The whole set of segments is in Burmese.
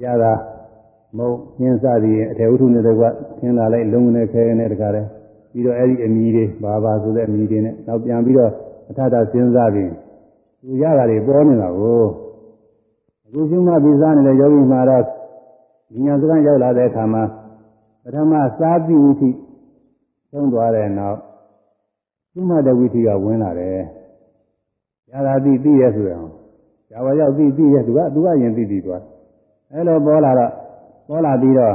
ရတာမုံညင်းစားပြီးအထေဝတ္ထုနဲ့တကွသင်လာလိုက်လုံးနဲ့ခဲနဲ့တကားလဲပြီးတော့အဲ့ဒီအမီတွေဘာဆိုတဲ့အမီတွေနဲ့နောက်ပြန်ပြီးတော့အထထစဉ်းစားပြီးသူရတာတွေပေါ်နေတာကိုအခုရှုမှတ်ပြီးစားနေတဲ့ယောဂီမှာတော့ဉာဏ်စကားရောက်လာတဲ့အခါမှာပထမစားပြီးဝိသိသုံးသွားတဲ့နောက်ရှုမှတ်တဲ့ဝိသိကဝင်လာတယ်ရတာသိရဲဆိုရင်ဇာဝရောက်သိရဲသူကရင်သိသွားအဲ့လိုပေါ်လာပြီးတော့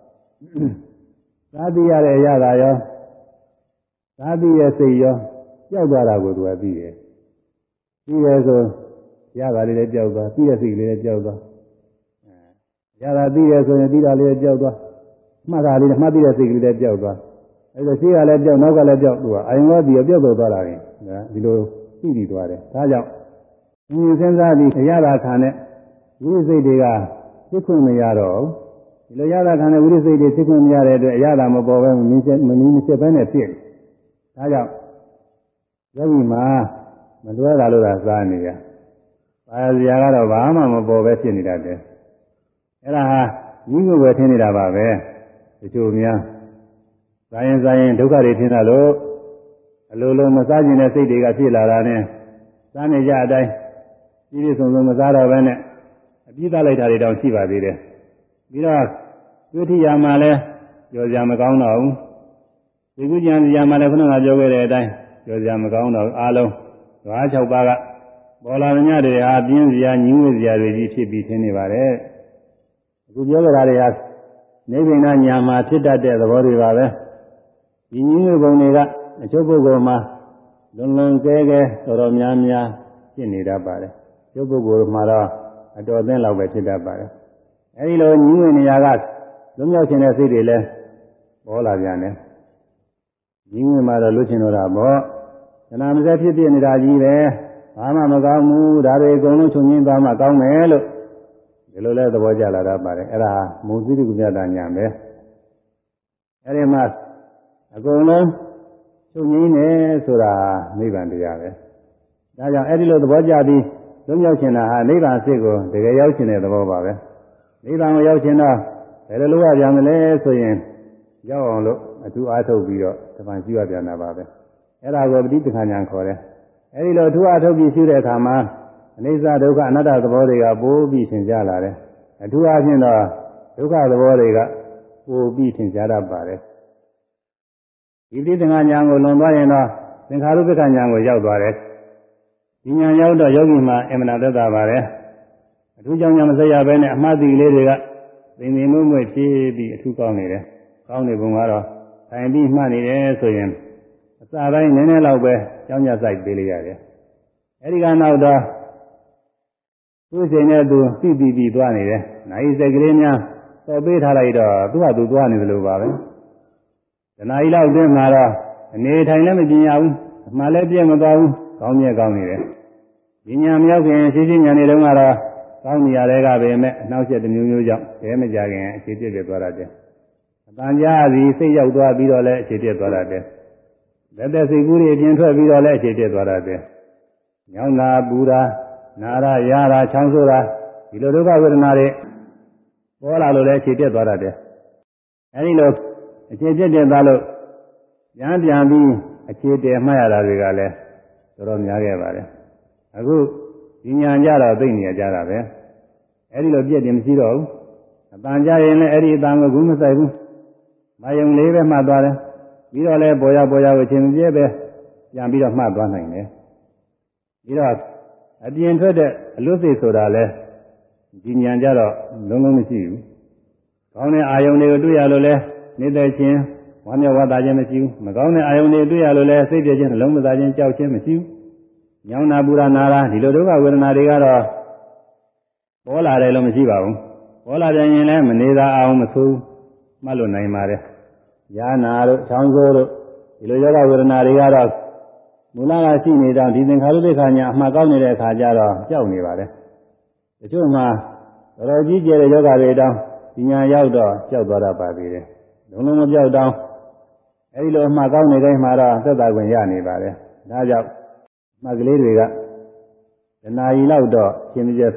သာသိရတဲ့ရတာရောသာသိရဲ့စိတ်ရောကြောက်သွားတာကိုသူကသိတယ်သိရဲဆိုရတာလေးလည်းကြောက်သွားသိရဲ့စိတ်လေးလည်းကြောက်သွားရတာသိရဲဆိုရင်သိတာလေးလည်းကြောက်သွားမှတ်တာလေးမှတ်သိတဲ့စိတ်ကလေးလည်းကြောက်သွားအဲ့ဒါရှိကလည်းကြောက်နောက်ကလည်းကြောက်သူကအာယုံကပြီးပြောက်သွားတာလေဒီလိုသိသွားတယ်ဒါကြောင့်စဉ်းစားပြီးရတာခံနဲ့ဝိသိတွေကသိခွင့်မရတော့ဒီလိုရတာခံတဲ့ဝိသိတွေသိခွင့်မရတဲ့အတွက်အရတာမပေါ်ပဲမင်းချက်ပဲနဲ့ဖြစ်ဒါကြောင့်ယောဂီမှာမလွဲတာလို့သာစားနေရပါရဇာကတော့ဘာမှမပေါ်ပဲဖြစ်နေတတ်တယ်အဲ့ဒါဟာညီငုပဲထင်နေတာပါပဲတချို့များစားရင်ဒုက္ခတွေထင်တာလို့အလိုလိုမစားခြင်းတဲ့စိတ်တွေကဖြစ်လာတာနဲ့စားနေကြအတိုင်းပြည့်စုံမစားတော့ပဲနဲ့အပြစ်သလိုက်တာတွေတောင်ရှိပါသေးတယ်ပြီးတော့သုတိယာမှာလည်းကြော်ကြမကောင်းတော့ဘူးဒီကုကျန်စီယာမှာလည်းခုနကပြောခဲ့တဲ့အတိုင်းကြော်ကြမကောင်းတော့အားလုံးဓဝါ6ပါးကပေါ်လာမြတ်တွေဟာပြင်းစရာညှင်းဝဲစရာတွေကြီးဖြစ်ပြီးထင်နေပါတယ်အခုပြောကြတာတွေဟာနိဗ္ဗာန်ညာမှာဖြစ်တတ်တဲ့သဘောတွေပါပဲဒီညှင်းဝဲပုံတွေကအချို့ပုဂ္ဂိုလ်မှာလွန်ကဲတော်တော်များဖြစ်နေတတ်ပါတယ်ကျုပ်ပုဂ္ဂိုလ်မှာတော့အတော်အသင့်လောက်ပဲဖြစ်တတ်ပါတယ်အဲဒီလိုညှင်းဝင်နေရာကလွတ်မြောက်ခြင်းတဲ့စိတ်တွေလည်းပေါ်လာပြန်တယ်ညှင်းဝင်မှာတော့လွတ်ချင်တော့တာပေါ့ခဏမစက်ဖြစ်နေတာကြီးပဲဘာမှမကောင်းဘူးဒါတွေအကုန်လုံးချုပ်ငင်းသွားမှကောင်းမယ်လို့ဒီလိုလဲသဘောကျလာတတ်ပါတယ်အဲ့ဒါမုံသီတိကုညတာညာပဲအဲ့ဒီမှာအကုန်လုံးချုပ်ငင်းနေဆိုတာနိဗ္ဗာန်တရားပဲဒါကြောင့်အဲ့ဒီလိုသဘောကျပြီးလုံးရောက်ချင်တာဟာနိဗ္ဗာန်အစစ်ကိုတကယ်ရောက်ချင်တဲ့သဘောပါပဲနိဗ္ဗာန်ကိုရောက်ချင်တော့ဘယ်လိုလုပ်ရပြန်မလဲဆိုရင်ရောက်အောင်လို့အထူးအားထုတ်ပြီးတော့တမန်ရှိရပြန်တာပါပဲအဲ့ဒါကိုပဋိပက္ခဉာဏ်ခေါ်တယ်အဲ့ဒီလိုအထူးအားထုတ်ပြီးရှိတဲ့အခါမှာအနိစ္စဒုက္ခအနတ္တသဘောတွေကပိုးပြီးသင်ကြားလာတယ်အထူးအားဖြင့်တော့ဒုက္ခသဘောတွေကပိုးပြီးသင်ကြားတတ်ပါတယ်ဒီပဋိပက္ခဉာဏ်ကိုလွန်သွားရင်တော့သင်္ခါရုပ္ပကဉာဏ်ကိုရောက်သွားတယ်ဒီဉာဏ်ရောက်တော့ယောဂီမှာအမှန်သက်သာပါတယ်အထူးကြောင့်မဆက်ရဘဲနဲ့အမှားတိလေးတွေကသိနေမှုမွေ့ဖြစ်ပြီးအထူးကောင်းနေတယ်ကောင်းနေပုံကတော့ထိုင်ပြီးမှတ်နေတယ်ဆိုရင်အစာပိုင်းနည်းနည်းလောက်ပဲကြောင်းကြဆိုင်ပေးလိုက်ရတယ်အဲဒီကနောက်တော့သူ့ချိန်နဲ့သူပြီးသွားနေတယ်နိုင်စက်ကလေးများတော့ပေးထားလိုက်တော့သူ့ဟာသူသွားနေတယ်လို့ပါပဲတဏှာကြီးလောက်အတွင်းမှာတော့အနေထိုင်လည်းမကျင်ရဘူးအမှန်လည်းပြည့်မသွားဘူးကောင်းမြဲကောင်းနေတယ်ဒီညာမရောက်ခင်ရှင်းညာနေတုန်းကတော့ကောင်းနေရတဲ့ကပဲမဲ့အနောက်ချက်တစ်မျိုးကြောင့်တဲမကြခင်အခြေပြည့်သွားတယ်အတန်ကြားသည်စိတ်ရောက်သွားပြီးတော့လည်းအခြေပြည့်သွားတယ်လက်သက်စိတ်ကူးတွေအပြင်ထွက်ပြီးတော့လည်းအခြေပြည့်သွားတယ်ညောင်းတာပူတာနာရရတာချောင်းဆိုးတာဒီလိုဒုက္ခဝေဒနာတွေပေါ်လာလို့လည်းအခြေပြည့်သွားတယ်အဲဒီလိုအခြေပြည့်သွားလို့ပြန်ပြီးအခြေတည်မှတ်ရတာတွေကလည်းတော်တော်များခဲ့ပါတယ်အခုဒီညာကြတော့သိနေကြတာပဲအဲဒီလိုပြည့်တယ်မရှိတော့ဘူးအတန်ကြရင်လည်းအဲ့ဒီအတန်ကိုဘူးမဆိုင်ဘူးမယုံလေးပဲမှတ်သွားတယ်ပြီးတော့လည်းပေါ်ရကိုအချိန်ပြည့်ပဲပြန်ပြီးတော့မှတ်သွားနိုင်တယ်ပြီးတော့အပြင်ထွက်တဲ့အလွတ်စိတ်ဆိုတာလဲဒီညာကြတော့လုံးမရှိဘူးကောင်းတဲ့အာယုန်တွေကိုတွေ့ရလို့လဲနေတဲ့ချင်းဝမ်းမြောက်ဝမ်းသာခြင်းမရှိဘူးမကောင်းတဲ့အာယုန်တွေတွေ့ရလို့လဲစိတ်ပြည့်ခြင်းနှလုံးမသာခြင်းကြောက်ခြင်းမရှိဘူးညောင်းတာပူရာနာတာဒီလိုဒုက္ခဝေဒနာတွေကတော့ပေါ်လာတယ်လို့မရှိပါဘူးပေါ်လာပြန်ရင်လည်းမနေတာအောင်မဆိုးမှတ်လို့နိုင်ပါတယ်ယာနာတို့ချောင်းစိုးတို့ဒီလိုယောဂဝေဒနာတွေကတော့မူလကရှိနေတော့ဒီသင်္ခါရုပ္ပခာညာအမှတ်ကောင်းနေတဲ့အခါကျတော့ကြောက်နေပါတယ်တချို့မှာတော်တော်ကြီးကျယ်တဲ့ယောဂတွေတောင်ဒီညာရောက်တော့ကြောက်သွားတတ်ပါသေးတယ်လုံးမပြောက်တော့အဲဒီလိုအမှတ်ကောင်းနေတိုင်းမှာတော့သက်သာခွင့်ရနေပါတယ်ဒါကြောင့်မှတ်ကလေးတွေကတဏှာကြီးလောက်တော့ရှင်ပြည့်ဖဲနဲ့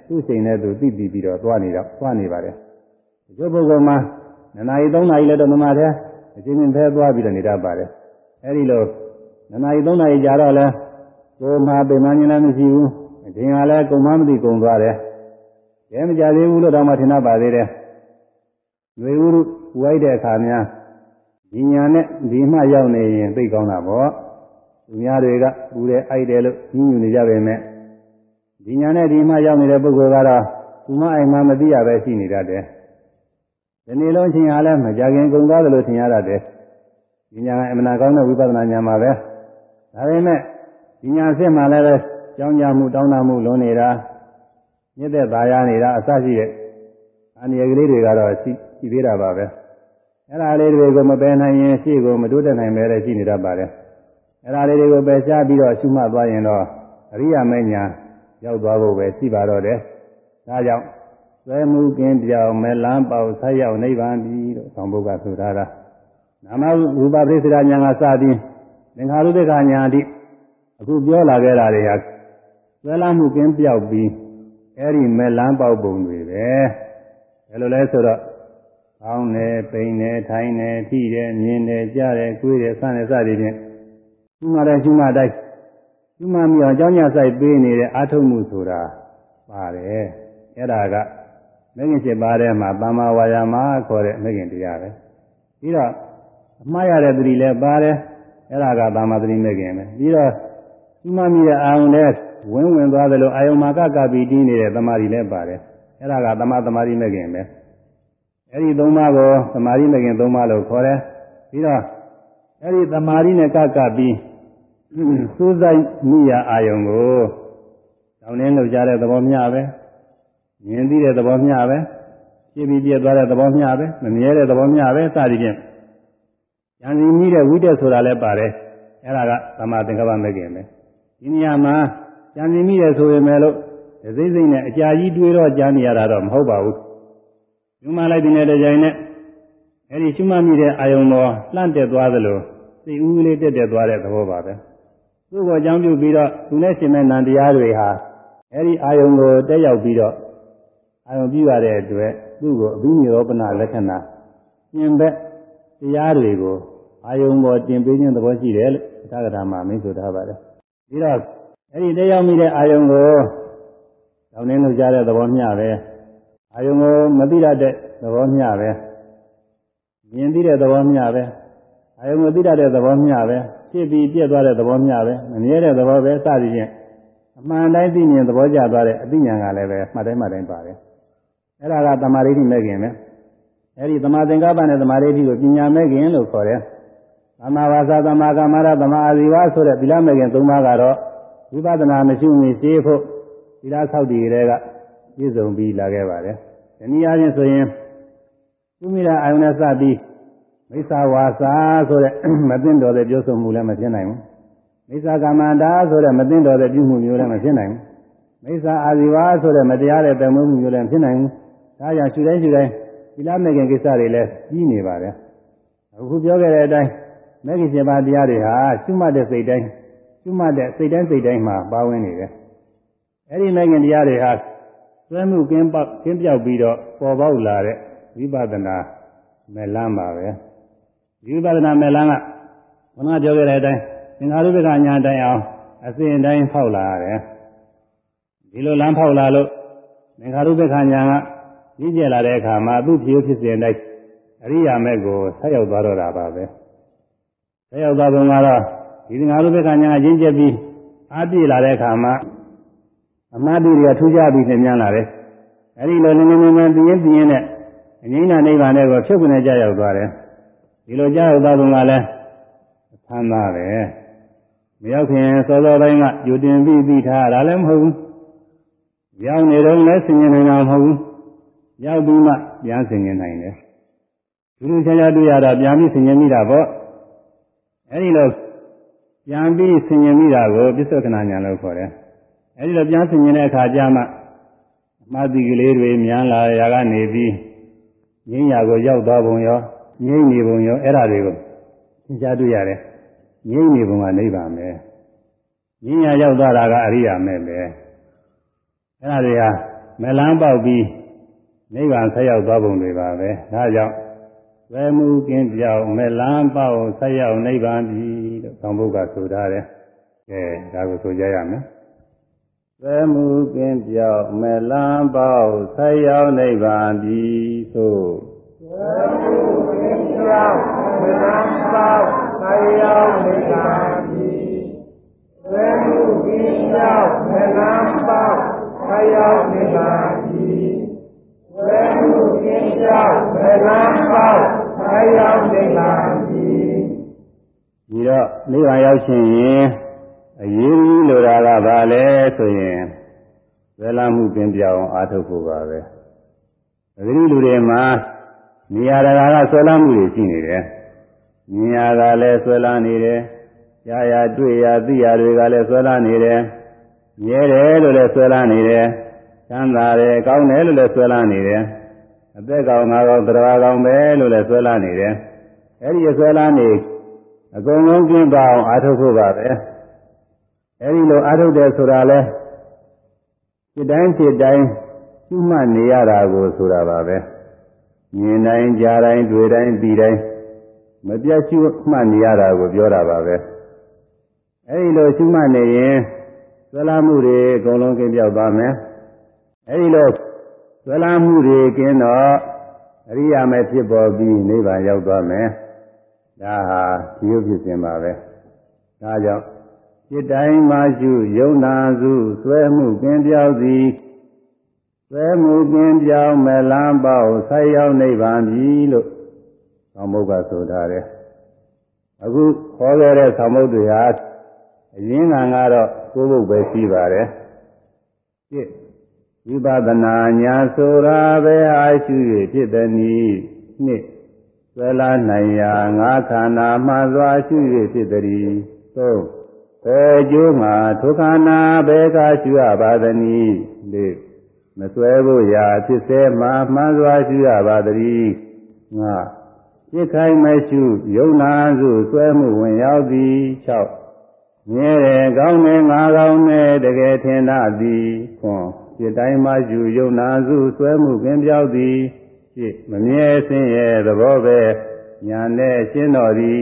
သူ့ချိန်နဲ့သူသိပြီးတော့သွားနေပါတယ်ဒီလိုပုဂ္ဂိုလ်မှာ2 နာရီ 3 နာရီလည်းတော့မမှတ်တဲ့အချင်းချင်းဖဲသွားပြီးတော့နေတတ်ပါတယ်အဲဒီလို2 နာရီ 3 နာရီကြာတော့လဲကိုယ်မှာပြန်မှန်းလည်းမရှိဘူးအချိန်ကလည်းကုန်မှမသိကုန်သွားတယ်ကျဲမကြသေးဘူးလို့တော့မှထင်တတ်ပါသေးတယ်ရွေဥရုဝိုက်တဲ့အခါများဒီညာနဲ့ဒီမှရောက်နေရင်သိကောင်းတာပေါ့သူများတွေကပူတယ်အိုက်တယ်လို့ညှဉ်းညူနေကြပေမဲ့ဒီညာနဲ့ဒီမှရောက်နေတဲ့ပုဂ္ဂိုလ်ကတော့သူမအိမ်မှာမသိရပဲရှိနေတတ်တယ်ဒီနေ့လုံးချင်းအားလည်းမကြခင်ကုန်သွားတယ်လို့ထင်ရတတ်တယ်ဒီညာကအမှန်ကောင်းတဲ့ဝိပဿနာဉာဏ်မှာပဲဒါပေမဲ့ဒီညာအစ်မှလည်းပဲကြောင်းကြမှုတောင်းတမှုလုံးနေတာမြစ်သက်သာယာနေတာအစရှိတဲ့အန္တရာယ်ကလေးတွေကတော့ရှိသေးတာပါပဲအဲ့ဒါလေးတွေကိုမပယ်နိုင်ရင်ရှေ့ကိုမတိုးတက်နိုင်ပဲရှိနေတတ်ပါတယ်အဲ့ဒါလေးတွေကိုပယ်ရှားပြီးတော့ရှုမှတ်သွားရင်တော့အရိယာမဉ္ဇဉ်ရောက်သွားဖို့ပဲရှိပါတော့တယ်ဒါကြောင့်သွဲမှုကင်းပြောင်းမဲ့လမ်းပေါက်ဆက်ရောက်နိဗ္ဗာန်ပြီလို့ဆောင်ဘုရားဆိုထားတာနာမရူပပရိစ္ဆေဒဉာဏ်ကစပြီးသင်္ခါရုပ္ပကဉာဏ်အထိအခုပြောလာခဲ့တာတွေဟာသွဲလမ်းမှုကင်းပြောက်ပြီးအဲ့ဒီမဲ့လမ်းပေါက်ပုံတွေပဲဘယ်လိုလဲဆိုတော့ကောင်းတယ်ပိန်တယ်ထိုင်တယ်ထိတယ်မြင်တယ်ကြားတယ်ကိုယ်တယ်ဆန်းတယ်စသည်ဖြင့်ရှုမှတ်တဲ့ရှုမှတ်တိုင်းရှုမှတ်မိအောင်အကြောင်းညဆိုင်ပေးနေတဲ့အာထုံမှုဆိုတာပါတယ်အဲ့ဒါကမဂ္ဂင်7ပါးထဲမှာသမ္မာဝါယာမခေါ်တဲ့မဂ္ဂင်တရားပဲပြီးတော့အမှားရတဲ့သတိလည်းပါတယ်အဲ့ဒါကသမ္မာသတိမဂ္ဂင်ပဲပြီးတော့ရှုမှတ်မိတဲ့အာယုန်နဲ့ဝင်သွားသလိုအာယုန်မှာကပြီးတည်နေတဲ့သမာဓိလည်းပါတယ်အဲ့ဒါကသမ္မာသမာဓိမဂ္ဂင်ပဲအဲ့ဒီ3ပါးကိုသမာဓိမဂ္ဂင်3ပါးလို့ခေါ်တယ်ပြီးတော့အဲ့ဒီသမာဓိနဲ့ကပြီးစူးစိုက်မိရာအာယုံကိုတောင်းနှင်းလှုပ်ရှားတဲ့သဘောမျှပဲမြင်သိတဲ့သဘောမျှပဲပြည့်ပြီးပြည့်သွားတဲ့သဘောမျှပဲမမြဲတဲ့သဘောမျှပဲစသည်ဖြင့်ဉာဏ်စီမိတဲ့ဝိတက်ဆိုတာလည်းပါတယ်အဲ့ဒါကသမာသင်္ကပ္ပမဂ္ဂင်ပဲဒီနေရာမှာဉာဏ်စီမိတယ်ဆိုပေမဲ့လို့စိတ်နဲ့အကြာကြီးတွေးတော့ကြားနေရတာတော့မဟုတ်ပါဘူးညမှလိုက်တဲ့တကြိမ်နဲ့အဲ့ဒီရှုမှတ်မိတဲ့အာယုံပေါ်လှမ်းတက်သွားသလိုစိတ်ဦးလေးတက်သွားတဲ့သဘောပါပဲသူ့ကိုအကြောင်းပြုပြီးတော့သူနဲ့ရှင်မဲ့နံတရားတွေဟာအဲ့ဒီအာယုံကိုတက်ရောက်ပြီးတော့အာယုံပြုရတဲ့အတွက်သူ့ကိုအဘိနိရောပနလက္ခဏာရှင်ဘက်တရားတွေကိုအာယုံပေါ်တင်ပေးခြင်းသဘောရှိတယ်လို့သာဂတာမှာမိတ်ဆိုထားပါတယ်ပြီးတော့အဲ့ဒီတက်ရောက်မိတဲ့အာယုံကိုတောင်းနှင်းလို့ကြားတဲ့သဘောမျှပဲအာယုံကိုမသိတတ်တဲ့သဘောမျှပဲမြင်သိတဲ့သဘောမျှပဲအာယုံကိုသိတတ်တဲ့သဘောမျှပဲဖြစ်ပြီးပြည့်သွားတဲ့သဘောမျှပဲမမြဲတဲ့သဘောပဲစသည်ဖြင့်အမှန်တိုင်းသိမြင်သဘောကျသွားတဲ့အသိဉာဏ်ကလည်းပဲမှတ်တိုင်းပါတယ်အဲ့ဒါကသမာဓိဋ္ဌိမဲ့ခင်ပဲအဲ့ဒီသမာသင်္ကပ္ပနဲ့သမာဓိဋ္ဌိကိုပညာမဲ့ခင်လို့ခေါ်တယ်သမာဝါစာသမာကမ္မရသမာအာဇီဝဆိုတဲ့သီလမဲ့ခင်၃ပါးကတော့ဝိပဿနာမရှိမီရှင်းဖို့သီလဆောက်တည်တွေကပြည့်စုံပြီးလာခဲ့ပါတယ်ဒီနည်းအားဖြင့်ဆိုရင်သူမိတာအာယုန်နဲ့စပြီးမိစ္ဆာဝါစာဆိုတဲ့မသိတော်တဲ့ပြောဆိုမှုလည်းမဖြစ်နိုင်ဘူးမိစ္ဆာကမ္မန္တာဆိုတဲ့မသိတော်တဲ့ပြုမှုမျိုးလည်းမဖြစ်နိုင်ဘူးမိစ္ဆာအာဇီဝဆိုတဲ့မတရားတဲ့တမွေးမှုမျိုးလည်းမဖြစ်နိုင်ဘူးဒါကြောင့်ရှုတိုင်းသီလမဲ့ခင်ကိစ္စတွေလည်းကြီးနေပါတယ်အခုပြောခဲ့တဲ့အတိုင်းမဲ့ခင်7ပါးတရားတွေဟာရှုမှတ်တဲ့စိတ်တိုင်းရှုမှတ်တဲ့စိတ်တိုင်းမှာပါဝင်နေတယ်အဲ့ဒီမဲ့ခင်တရားတွေဟာသွဲမှုကင်းပြောက်ပြီးတော့ပေါ်ပေါက်လာတဲ့ဝိပဿနာမဲ့လမ်းပါပဲဒီဝိပဿနာမဲ့လမ်းကဘုရားပြောခဲ့တဲ့အတိုင်းသင်္ခါရုပ္ပကညာတိုင်းအောင်အစဉ်တိုင်းဖောက်လာရတယ်ဒီလိုလမ်းဖောက်လာလို့သင်္ခါရုပ္ပကညာကကြီးကျယ်လာတဲ့အခါမှာသူ့ဖြစ်စဉ်တိုင်းအရိယာမဲ့ကိုဆက်ရောက်သွားတော့တာပါပဲဆက်ရောက်သွားပုံကတော့ဒီသင်္ခါရုပ္ပကညာကရင်းကျက်ပြီးအားပြည့်လာတဲ့အခါမှာအမှတ်တွေကထူးခြားပြီးသင်မြန်လာတယ်အဲဒီလိုနည်းနည်းပြင်းနဲ့အငြိမ့်နာနိဗ္ဗာန်ကိုဖြုတ်ကနေကြရောက်သွားတယ်ဒီလိုကြောက်သွားပုံကလည်းသမ်းသာပဲမရောက်ခင်စောစောတိုင်းကယူတင်ပြီးပြီးထားတာလည်းမဟုတ်ဘူးရောက်နေတော့လည်းဆင်ញင်နေတာမဟုတ်ဘူးရောက်ပြီးမှပြန်ဆင်ញင်နိုင်တယ်လူချာချာတွေ့ရတော့ပြန်ပြီးဆင်ញင်မိတာပေါ့အဲဒီလိုပြန်ပြီးဆင်ញင်မိတာကိုပစ္စုခဏညာလို့ခေါ်တယ်အဲဒီလိုပြန်ဆင်ញင်တဲ့အခါကျမှအမှားတိကလေးတွေများလာရာကနေပြီးငြိမ်းရာကိုရောက်သွားပုံရောငြိမ်းနေပုံရောအဲ့ဒါတွေကိုသင်ကြားတွေ့ရတယ်ငြိမ်းနေပုံကနိဗ္ဗာန်ပဲငြိမ်းရာရောက်သွားတာကအရိယာမဲ့ပဲအဲ့ဒါတွေဟာမလန်းပေါက်ပြီးနိဗ္ဗာန်ဆက်ရောက်သွားပုံတွေပါပဲဒါကြောင့်ဝေမှုကင်းပြောင်းမလန်းပေါက်ဆက်ရောက်နိဗ္ဗာန်ပြီလို့သံဃုကဆိုထားတယ်ကဲဒါကိုဆိုကြရမယ်ဝေမှုကင်းပြောင်းမလန်းပေါက်ဆက်ရောက်နိဗ္ဗာန်ပြီဆိုဝေမှုကင်းပြောင်းမလန်းပေါက်ဆက်ရောက်နိဗ္ဗာန်ပြီဝေမှုကင်းပြောင်းမလန်းပေါက်ဆက်ရောက်နိဗ္ဗာန်ပြီဝေမှုကင်းပြောင်းမလန်းပေါက်ဆက်ရောက်နိဗ္ဗာန်ပြီဒီတော့နိဗ္ဗာန်ရောက်ခြင်းရင်အရေးကြီးလိုတာကဘာလဲဆိုရင်ဇေလမှုကင်းပြောင်းအားထုတ်ဖို့ပါပဲအဲဒီလူတွေမှာနေရာတကာကဆွဲလမ်းမှုတွေရှိနေတယ်မြင်ရကလည်းဆွဲလမ်းနေတယ်ကြားရတွေ့ရသိရတွေကလည်းဆွဲလမ်းနေတယ်မြဲတယ်လို့လည်းဆွဲလမ်းနေတယ်ချမ်းသာတယ်ကောင်းတယ်လို့လည်းဆွဲလမ်းနေတယ်အသက်ကောင်ငါကောင်တရားကောင်ပဲလို့လည်းဆွဲလမ်းနေတယ်အဲဒီဆွဲလမ်းနေအကုန်လုံးကျင်းပါအောင်အားထုတ်ဖို့ပါပဲအဲဒီလိုအားထုတ်တယ်ဆိုတာလဲစိတ်တိုင်းစိတ်တိုင်းရှုမှတ်နေရတာကိုဆိုတာပါပဲမြင်တိုင်းကြားတိုင်းတွေ့တိုင်းသိတိုင်းမပြတ်ရှုမှတ်နေရတာကိုပြောတာပါပဲအဲဒီလိုရှုမှတ်နေရင်ဆွဲလမ်းမှုတွေအကုန်လုံးကင်းပြောက်သွားမယ်အဲဒီလိုဆွဲလမ်းမှုတွေကင်းတော့အရိယာမေဖြစ်ပေါ်ပြီးနိဗ္ဗာန်ရောက်သွားမယ်ဒါဟာဒီရုပ်ဖြစ်စဉ်ပါပဲဒါကြောင့်စိတ်တိုင်းမှရှုယုံနာစုဆွဲမှုကင်းပြောက်သည်ဆွဲမှုကင်းပြောင်းမလန်းပေါက်ဆက်ရောက်နိဗ္ဗာန်ပြီလို့သောမုတ်ကဆိုထားတယ်အခုခေါ်ခဲ့တဲ့သောမုတ်တွေဟာအရင်းခံကတော့ကိုယ်ဘုတ်ပဲရှိပါတယ်1ဝိပဿနာညာဆိုတာပဲအားရှိ၍ဖြစ်သည်နည်း2ဆွဲလာနိုင်ရာငါးခန္ဓာမှစွာရှိ၍ဖြစ်သည်3ဘယ်ကျိုးမှာဒုက္ခနာဘယ်ကရှိရပါသနည်း4မဆွဲဖို့ရာဖြစ်စေမှာမှန်စွာရှိရပါသည်5ဖြစ်ခိုင်းမရှိယုံနာစုဆွဲမှုဝင်ရောက်သည်6မြဲတယ်ကောင်းတယ်ငါကောင်းတယ်တကယ်ထင်သာသည်9စိတ်တိုင်းမှယူယုံနာစုဆွဲမှုကင်းပြောက်သည်10မမြဲစင်းရဲ့သဘောပဲညာနဲ့ရှင်းတော်သည်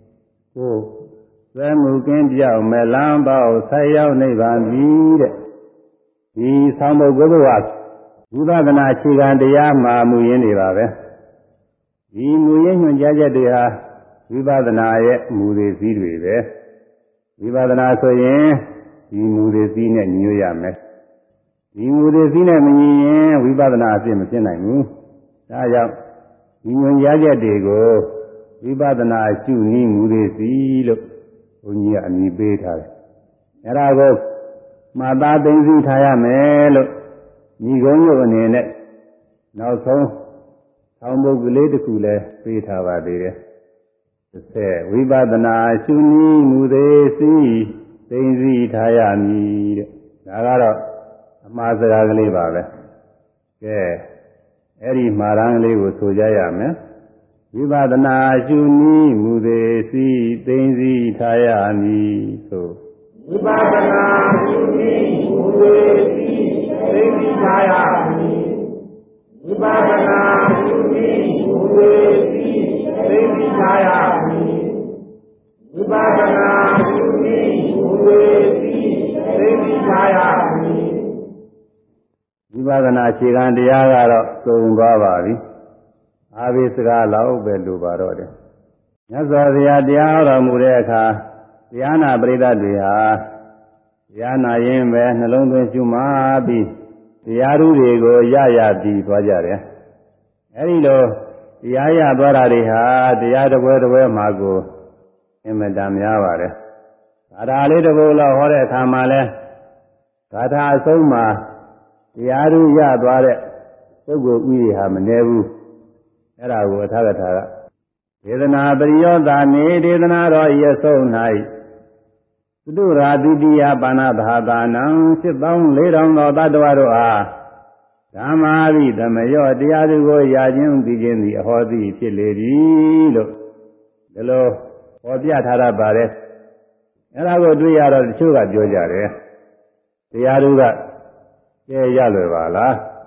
9ဆွဲမှုကင်းပြောက်မလန်းပေါက်ဆက်ရောက်နိဗ္ဗာန်ပြီတဲ့ဒီဆောင်းပုဒ်ကိုယ်ကဝိပဿနာအခြေခံတရားမှာမူရင်းတွေပါပဲဒီမူရင်းညွှန်ကြားချက်တွေဟာဝိပဿနာရဲ့မူတွေစည်းတွေပဲဝိပဿနာဆိုရင်ဒီမူတွေစည်းနဲ့ညွှန်ရမယ်ဒီမူတွေစည်းနဲ့မညီရင်ဝိပဿနာအဖြစ်မဖြစ်နိုင်ဘူးဒါကြောင့်ဒီညွှန်ကြားချက်တွေကိုဝိပဿနာရှုနည်းမူတွေစည်းလို့ဘုန်းကြီးကအမည်ပေးထားတယ်အဲဒါကိုမှတ်သားသိသိထားရမယ်လို့ညီကုန်းရုပ်အနေနဲ့နောက်ဆုံးဆောင်းပုဒ်ကလေးတစ်ခုလည်းပေးထားပါသေးတယ်ဝိပဿနာရှုနည်းမူသေးစီသိသိထားရမည်တဲ့ဒါကတော့အမှားစကားကလေးပါပဲကဲအဲ့ဒီမှာရန်ကလေးကိုဆိုကြရမယ်ဝိပဿနာရှုနည်းမူသေးစီသိသိထားရမည်ဆိုဝိပဿနာရှုနည်းမူသေးစီသိသိထားရမည်ဝိပဿနာရှုနည်းမူသေးစီသိသိထားရမည်ဝိပဿနာရှုနည်းမူသေးစီသိသိထားရမည်ဝိပဿနာအခြေခံတရားကတော့သုံးသွားပါပြီအာဘိစကားလောက်ပဲလိုပါတော့တယ်မြတ်စွာဘုရားတရားဟောတော်မူတဲ့အခါတရားနာပရိသတ်တွေဟာတရားနာရင်ပဲနှလုံးသွင်းရှုမှပြီးတရားဓုတွေကိုရရပြီးသွားကြတယ်အဲဒီလိုတရားရသွားတာတွေဟာတရားတစ်ပွဲတစ်ပွဲမှာကိုအင်မတန်များပါတယ်ဂါထာလေးတစ်ပုဒ်လောက်ဟောတဲ့အခါမှာလဲဂါထာအဆုံးမှာတရားဓုရသွားတဲ့ပုဂ္ဂိုလ်ဥယျာဟာမနည်းဘူးအဲ့ဒါကိုအထာဂထာကဒေသနာပရိယောတာနေဒေသနာတော်ဤအဆုံး၌သုတရာဒုတိယပါဏဘာသာနံ74,000သောတတ္တဝါတို့အားဓမ္မာရိသမယောတရားသူကိုရခြင်းသိခြင်းသည်အဟောသည်ဖြစ်လေပြီလို့ဒီလိုဟောပြထားရပါတယ်အဲ့ဒါကိုတွေ့ရတော့တချို့ကပြောကြတယ်တရားသူကကျဲရလွယ်ပါလား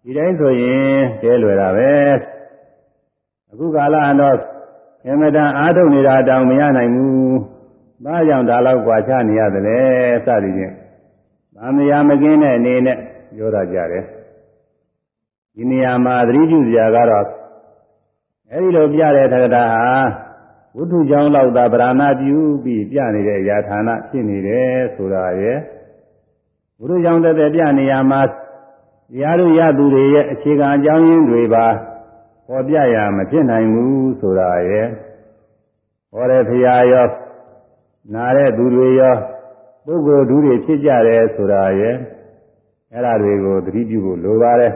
ဒီတိုင်းဆိုရင်ကျဲလွယ်တာပဲအခုကာလတော့အမတန်အားထုတ်နေတာတောင်မရနိုင်ဘူးဘာကြောင့်ဒါလောက်กว่าချနေရတယ်လဲစသည်ဖြင့်ဗာမယာမကင်းတဲ့အနေနဲ့ပြောရကြတယ်ဒီနေရာမှာသတိပြုစရာကတော့အဲဒီလိုပြတဲ့ထက္ကတာဟာဝိတုကြောင့်လောက်သာဗราဏပြုပြီးပြနေတဲ့အရာဌာနဖြစ်နေတယ်ဆိုတာရဲ့ဝိတုကြောင့်တည်းပြနေရမှာတရားတို့ရသူတွေရဲ့အခြေခံအကြောင်းရင်းတွေပါပေါ်ပြရမဖြစ်နိုင်ဘူးဆိုတာရဲ့ဟောတဲ့ဖရာရောနာတဲ့သူတွေရောပုဂ္ဂိုလ်သူတွေဖြစ်ကြတယ်ဆိုတာရဲ့အဲ့ဒါတွေကိုသတိပြုဖို့လိုပါတယ်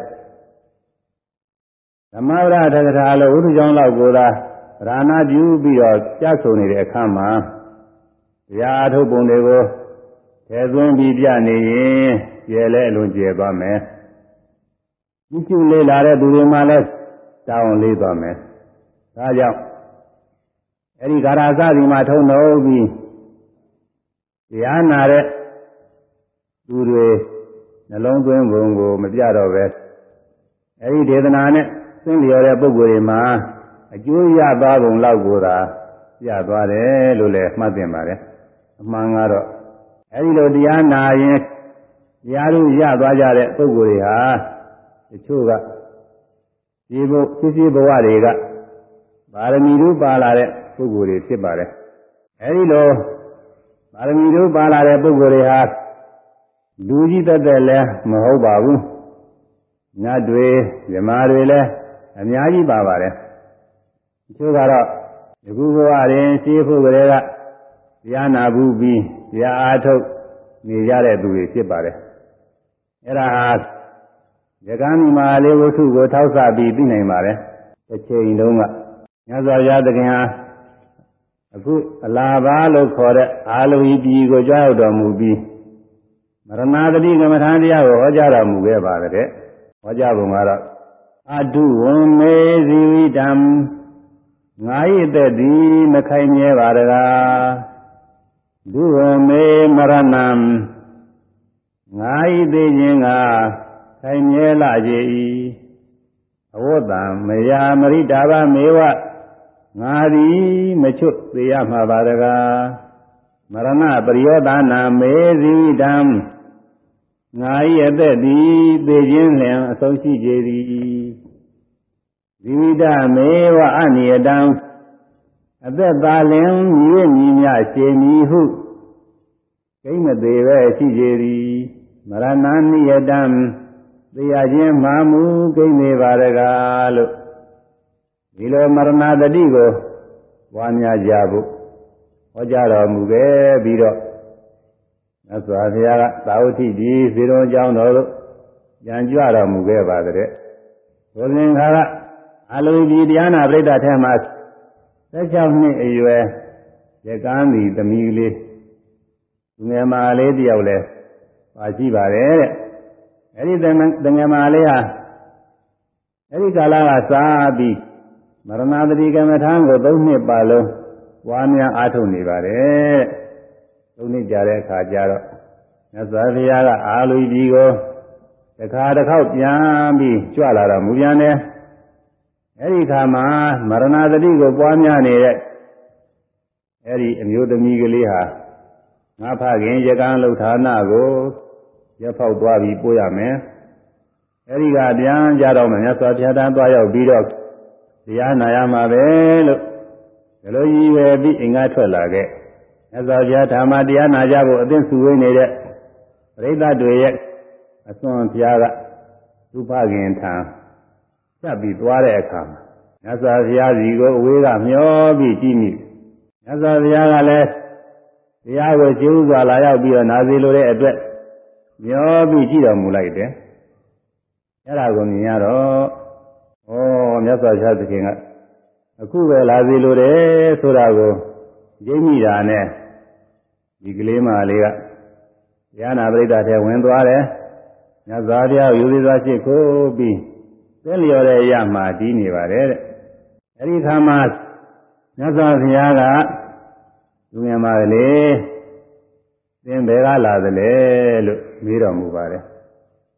ဓမ္မဝရထက္ကထာလို့ဝိတုကြောင့်လောက်ကိုသာဗราဏပြုပြီးတော့ကြားဆိုနေတဲ့အခါမှာတရားအထုတ်ပုံတွေကိုထည့်သွင်းပြီးပြနေရင်ကျယ်လဲအလွန်ကျယ်သွားမယ်ဒီကျူလေးလာတဲ့သူတွေမှလည်းတောင်းလေးသွားမယ်ဒါကြောင့်အဲ့ဒီဂါရသတိမှာထုံတော့ပြီးတရားနာတဲ့သူတွေနှလုံးသွင်းပုံကိုမပြတော့ပဲအဲ့ဒီဒေသနာနဲ့သင်လျော်တဲ့ပုဂ္ဂိုလ်တွေမှာအကျိုးရသွားပုံလောက်ကိုသာပြသွားတယ်လို့လည်းမှတ်သင့်ပါတယ်အမှန်ကတော့အဲ့ဒီလိုတရားနာရင်တရားတို့ရသွားကြတဲ့ပုဂ္ဂိုလ်တွေဟာတချို့ကဒီဘုဖြစ်ဘဝတွေကပါရမီတို့ပါလာတဲ့ပုဂ္ဂိုလ်တွေဖြစ်ပါတယ်အဲဒီလိုပါရမီတို့ပါလာတဲ့ပုဂ္ဂိုလ်တွေဟာလူကြီးတတ်တဲ့လည်းမဟုတ်ပါဘူးနတ်တွေဇမားတွေလည်းအများကြီးပါပါတယ်တချို့ကတော့ဒီခုဘဝရင်ရှင်းဖို့ကလေးကတရားနာဘူးပြီးတရားအားထုတ်နေကြတဲ့သူတွေဖြစ်ပါတယ်အဲ့ဒါဟာယကံမာလေးဝတ္ထုကိုထောက်ဆပြီးသိနိုင်ပါတယ်တစ်ချိန်လုံးကမြတ်စွာဘုရားသခင်ဟာအခုအလားပါလို့ခေါ်တဲ့အာလုဟိပြည်ကိုကြောက်တော်မူပြီးမရဏသတိကမ္မထာတရားကိုဟောကြားတော်မူခဲ့ပါတယ်ဟောကြားပုံကတော့အတုဝံမေဇီဝိတံငါ၏အသက်သည်မခိုင်မြဲပါတကားဒုဝမေမရဏံငါ၏သိခြင်းကခိုင်မြဲလာကြ၏အဝတ္တမယာမရိတာဘမေဝငါသည်မချွတ်သေးရမှာပါတကားမရဏပရိယောဒနာမေဇီဝိတံငါ၏အသက်သည်သိခြင်းလျင်အဆုံးရှိကြသည်ဇီဝိတမေဝအနိယတံအသက်သာလင်မြည်မြည်မြရှည်မည်ဟုကိမသေးပဲရှိကြသည်မရဏနိယတံသိရခြင်းမှမူကိနေပါရကားလို့ဒီလိုမရဏတတိကိုပွားများကြဖို့ဟောကြားတော်မူခဲ့ပြီးတော့မြတ်စွာဘုရားကသာဝတိကြီးဇေရုံကျောင်းတော်တို့ကြံကြွတော်မူခဲ့ပါတဲ့ဆိုရင်ကအလုံးကြီးတရားနာပရိသတ်ထဲမှာ16နှစ်အရွယ်ရကန်းသည်သမီးလေးသူငယ်မလေးတယောက်လဲပါရှိပါတယ်တဲ့အဲ့ဒီတငယ်မလေးဟာအဲ့ဒီကာလကစားပြီးမရဏသတိကမ္မထာကို3နှစ်ပါလုံးဝါများအားထုတ်နေပါတယ်တဲ့3နှစ်ကြာတဲ့အခါကျတော့မြတ်စွာဘုရားကအာလူကြီးကိုတစ်ခါတစ်ခေါက်ပြန်ပြီးကြွလာတော်မူပြန်တယ်အဲ့ဒီခါမှာမရဏသတိကိုပွားများနေတဲ့အဲ့ဒီအမျိုးသမီးကလေးဟာငါဖခင်ရကန်းလှုပ်ဌာနကိုရဖောက်သွားပြီးပို့ရမယ်အဲ့ဒီကပြန်ကြတော့မှမြတ်စွာဘုရားတန်းသွားရောက်ပြီးတော့တရားနာရမှာပဲလို့ဒီလိုကြီးပဲပြီးအင်္ဂါထွက်လာခဲ့မြတ်စွာဘုရားဓမ္မတရားနာကြဖို့အသင့်စုဝေးနေတဲ့ပရိသတ်တွေရဲ့အစွန်ဘုရားကသူဖခင်ထံဆက်ပြီးသွားတဲ့အခါမှာမြတ်စွာဘုရားစီကိုအဝေးကမျောပြီးကြည့်မိမြတ်စွာဘုရားကလည်းတရားကိုရှင်းဥစွာလာရောက်ပြီးတော့နာစီလိုတဲ့အတွက်မျောပြီးကြည့်တော်မူလိုက်တယ်အဲ့ဒါကိုမြင်ရတော့ဩမြတ်စွာဘုရားသခင်ကအခုပဲလာစီလိုတယ်ဆိုတာကိုရိပ်မိတာနဲ့ဒီကလေးမလေးကတရားနာပရိသတ်ထဲဝင်သွားတယ်မြတ်စွာဘုရားယူသေးစွာရှိခိုးပြီးသင်လျော်တဲ့ရမှာတည်နေပါတယ်တဲ့အဲဒီခါမှာမြတ်စွာဘုရားကသူငယ်မလေးသင်ဘယ်ကလာသလဲလို့မေးတော်မူပါတယ်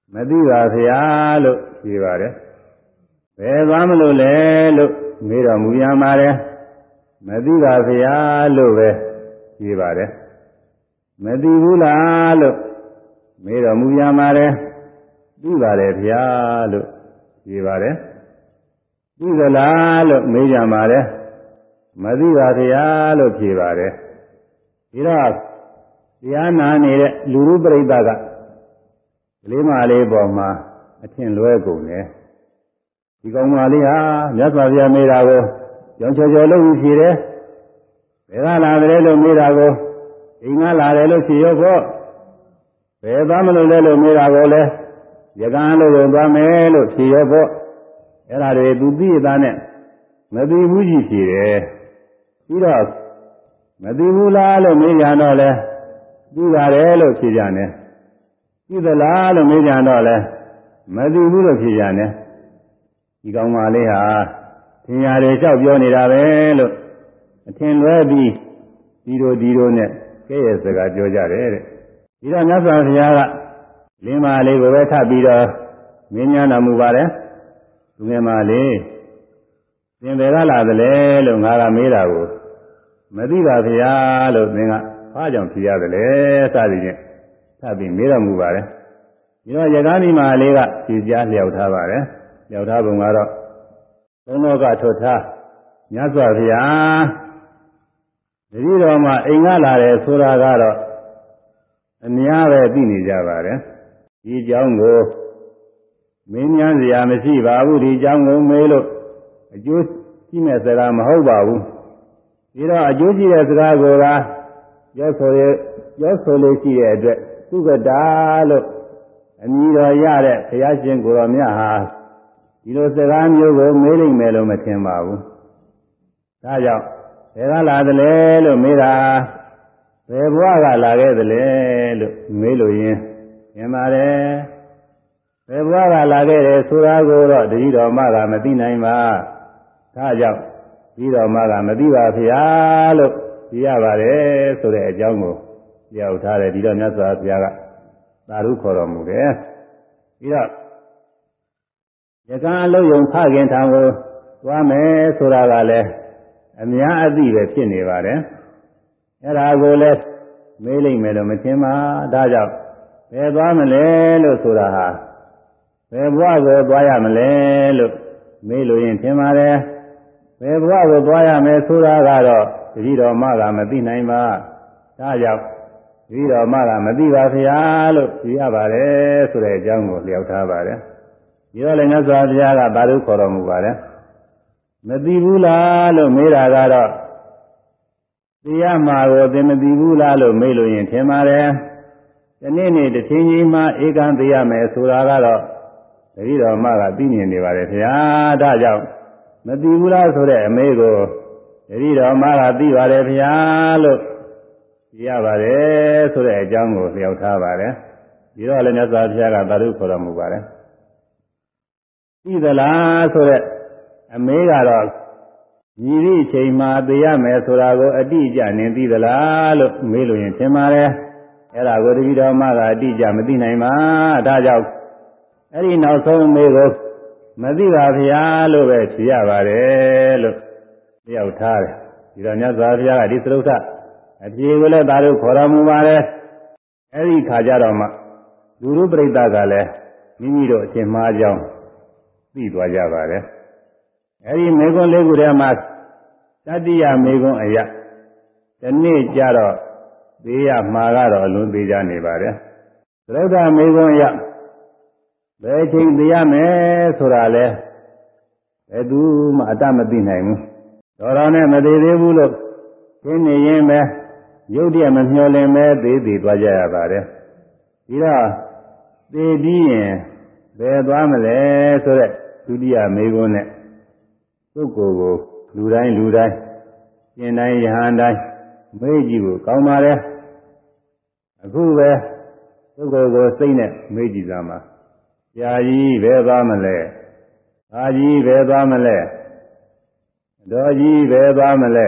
မသိပါဗျာလို့ဖြေပါတယ်ဘယ်သွားမလို့လဲလို့မေးတော်မူပြန်ပါတယ်မသိပါဗျာလို့ပဲဖြေပါတယ်မသိဘူးလားလို့မေးတော်မူပြန်ပါတယ်သိပါတယ်ဗျာလို့ဖြေပါတယ်သိသလားလို့မေးကြပါတယ်မသိပါဗျာလို့ဖြေပါတယ်ဒီတော့တရားနာနေတဲ့လူလူပရိသတ်ကကလေးမလေးပေါ်မှာအထင်လွဲကုန်တယ်ဒီကောင်မလေးဟာမြတ်စွာဘုရားမေးတာကိုကြောင်ချော်ချော်လို့ဖြေတယ်ဘယ်ကလာတယ်လို့မေးတာကိုအိမ်ကလာတယ်လို့ဖြေရောပေါ့ဘယ်သွားမလို့လဲလို့မေးတာကိုလဲရကန်းလို့သွားမယ်လို့ဖြေရောပေါ့အဲ့ဒါတွေသူသိရတာနဲ့မသိဘူးကြီးဖြေတယ်ပြီးတော့မသိဘူးလားလို့မေးကြတော့လဲသိပါတယ်လို့ဖြေကြတယ်သိသလားလို့မေးကြတော့လဲမသိဘူးလို့ဖြေကြတယ်ဒီကောင်မလေးဟာသင်ရတယ်လျှောက်ပြောနေတာပဲလို့အထင်လွဲပြီးဒီလိုနဲ့ကဲ့ရဲ့စကားပြောကြတယ်တဲ့ဒီတော့မြတ်စွာဘုရားကလင်းမလေးကိုပဲထပ်ပြီးတော့မင်းညာတော်မူပါတယ်သူငယ်မလေးသင်ဘယ်ကလာသလဲလို့ငါကမေးတာကိုမသိပါဗျာလို့သင်ကဘာကြောင့်ဖြေရတယ်လဲစသည်ဖြင့်ထပ်ပြီးမေးတော်မူပါတယ်ဒီတော့ယက္ခဏီမလေးကဖြေကြားလျှောက်ထားပါတယ်လျှောက်ထားပုံကတော့သုံးလောကထွတ်ထားမြတ်စွာဘုရားတတိတော်မှာအိမ်ကလာတယ်ဆိုတာကတော့အများပဲသိနေကြပါတယ်ဒီအကြောင်းကိုမင်းများစရာမရှိပါဘူးဒီအကြောင်းကိုမေးလို့အကျိုးရှိမဲ့စကားမဟုတ်ပါဘူးဒီတော့အကျိုးရှိတဲ့စကားကိုသာပြောဆိုလို့ရှိတဲ့အတွက်သုခတာလို့အမည်တော်ရတဲ့ဘုရားရှင်ကိုယ်တော်မြတ်ဟာဒီလိုစကားမျိုးကိုမေးလိမ့်မယ်လို့မထင်ပါဘူးဒါကြောင့်ဘယ်ကလာသလဲလို့မေးတာဘယ်ဘဝကလာခဲ့သလဲလို့မေးလို့ရင်ထင်ပါတယ်ဘယ်ဘဝကလာခဲ့တယ်ဆိုတာကိုတော့တတိတော်မကမသိနိုင်ပါဒါကြောင့်ဒီတော်မကမသိပါဗျာလို့ပြရပါတယ်ဆိုတဲ့အကြောင်းကိုပြောထားတယ်ဒီတော့မြတ်စွာဘုရားကသာဓုခေါ်တော်မူတယ်ပြီးတော့ယကံအလုံးယုံဖခင်ထံကိုသွားမယ်ဆိုတာကလည်းအများအသိပဲဖြစ်နေပါတယ်အဲ့ဒါကိုလည်းမေးလိမ့်မယ်လို့မထင်ပါဒါကြောင့်ဘယ်သွားမလဲလို့ဆိုတာဟာဘယ်ဘဝကိုသွားရမလဲလို့မေးလို့ရင်ထင်ပါတယ်ဘယ်ဘဝကိုသွားရမယ်ဆိုတာကတော့တတိတော်မကမသိနိုင်ပါဒါကြောင့်တတိတော်မကမသိပါဗျာလို့ပြရပါတယ်ဆိုတဲ့အကြောင်းကိုလျှောက်ထားပါတယ်ဒီတော့လည်းမြတ်စွာဘုရားကသာဓုခေါ်တော်မူပါတယ်မသိဘူးလားလို့မေးတာကတော့သိရမှာကိုသင်မသိဘူးလားလို့မေးလို့ရင်ထင်ပါတယ်ဒီနေ့တစ်ချိန်ချင်းမှဧကံသိရမယ်ဆိုတာကတော့တတိတော်မကသိမြင်နေပါတယ်ဗျာဒါကြောင့်မသိဘူးလားဆိုတဲ့အမေးကိုတတိတော်မကသိပါတယ်ဗျာလို့ပြရပါတယ်ဆိုတဲ့အကြောင်းကိုလျှောက်ထားပါတယ်ဒီတော့လည်းမြတ်စွာဘုရားကသာဓုခေါ်တော်မူပါတယ်သိသလားဆိုတဲ့အမေးကတော့ညီသည့်အချိန်မှာသိရမယ်ဆိုတာကိုအတိအကျနင်သိသလားလို့မေးလို့ရင်ထင်ပါတယ်အဲ့ဒါကိုတတိတော်မကအတိအကျမသိနိုင်ပါဒါကြောင့်အဲ့ဒီနောက်ဆုံးအမေးကိုမသိပါဗျာလို့ပဲဖြေရပါတယ်လို့လျှောက်ထားတယ်ဒီတော့မြတ်စွာဘုရားကဒီသရုပ်ထအပြေကိုလည်းသာဓုခေါ်တော်မူပါတယ်အဲ့ဒီခါကျတော့မှလူလူပရိသတ်ကလည်းမိမိတို့အရှင်မှားကြောင်းသိသွားကြပါတယ်အဲဒီမေခွန်းလေးခုထဲမှာတတိယမေခွန်းအရာဒီနေ့ကျတော့သေရမှာကတော့အလွန်သေးကြနေပါတယ်သရုပ်ထမေခွန်းအရာဘယ်ချိန်သေရမယ်ဆိုတာလဲဘယ်သူမှအတတ်မသိနိုင်ဘူးတော်နဲ့မသေးသေးဘူးလို့ရှင်းနေရင်ပဲရုပ်တရက်မမျှော်လင့်ပဲသေးသွားကြရပါတယ်ဒီတော့သေပြီးရင်ဘယ်သွားမလဲဆိုတဲ့ဒုတိယမေခွန်းနဲ့ပုဂ္ဂိုလ်ကိုလူတိုင်းရှင်တိုင်းယဟန်တိုင်းမေးကြည့်ဖို့ကောင်းပါတယ်အခုပဲပုဂ္ဂိုလ်ကိုစိတ်နဲ့မေးကြည့်သမှာဆရာကြီးဘယ်သွားမလဲအာကြီးဘယ်သွားမလဲတော်ကြီးဘယ်သွားမလဲ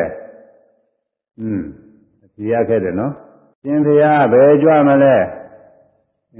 အကြည့်ရခဲ့တယ်နော်ရှင်ဘုရားဘယ်ကြွမလဲ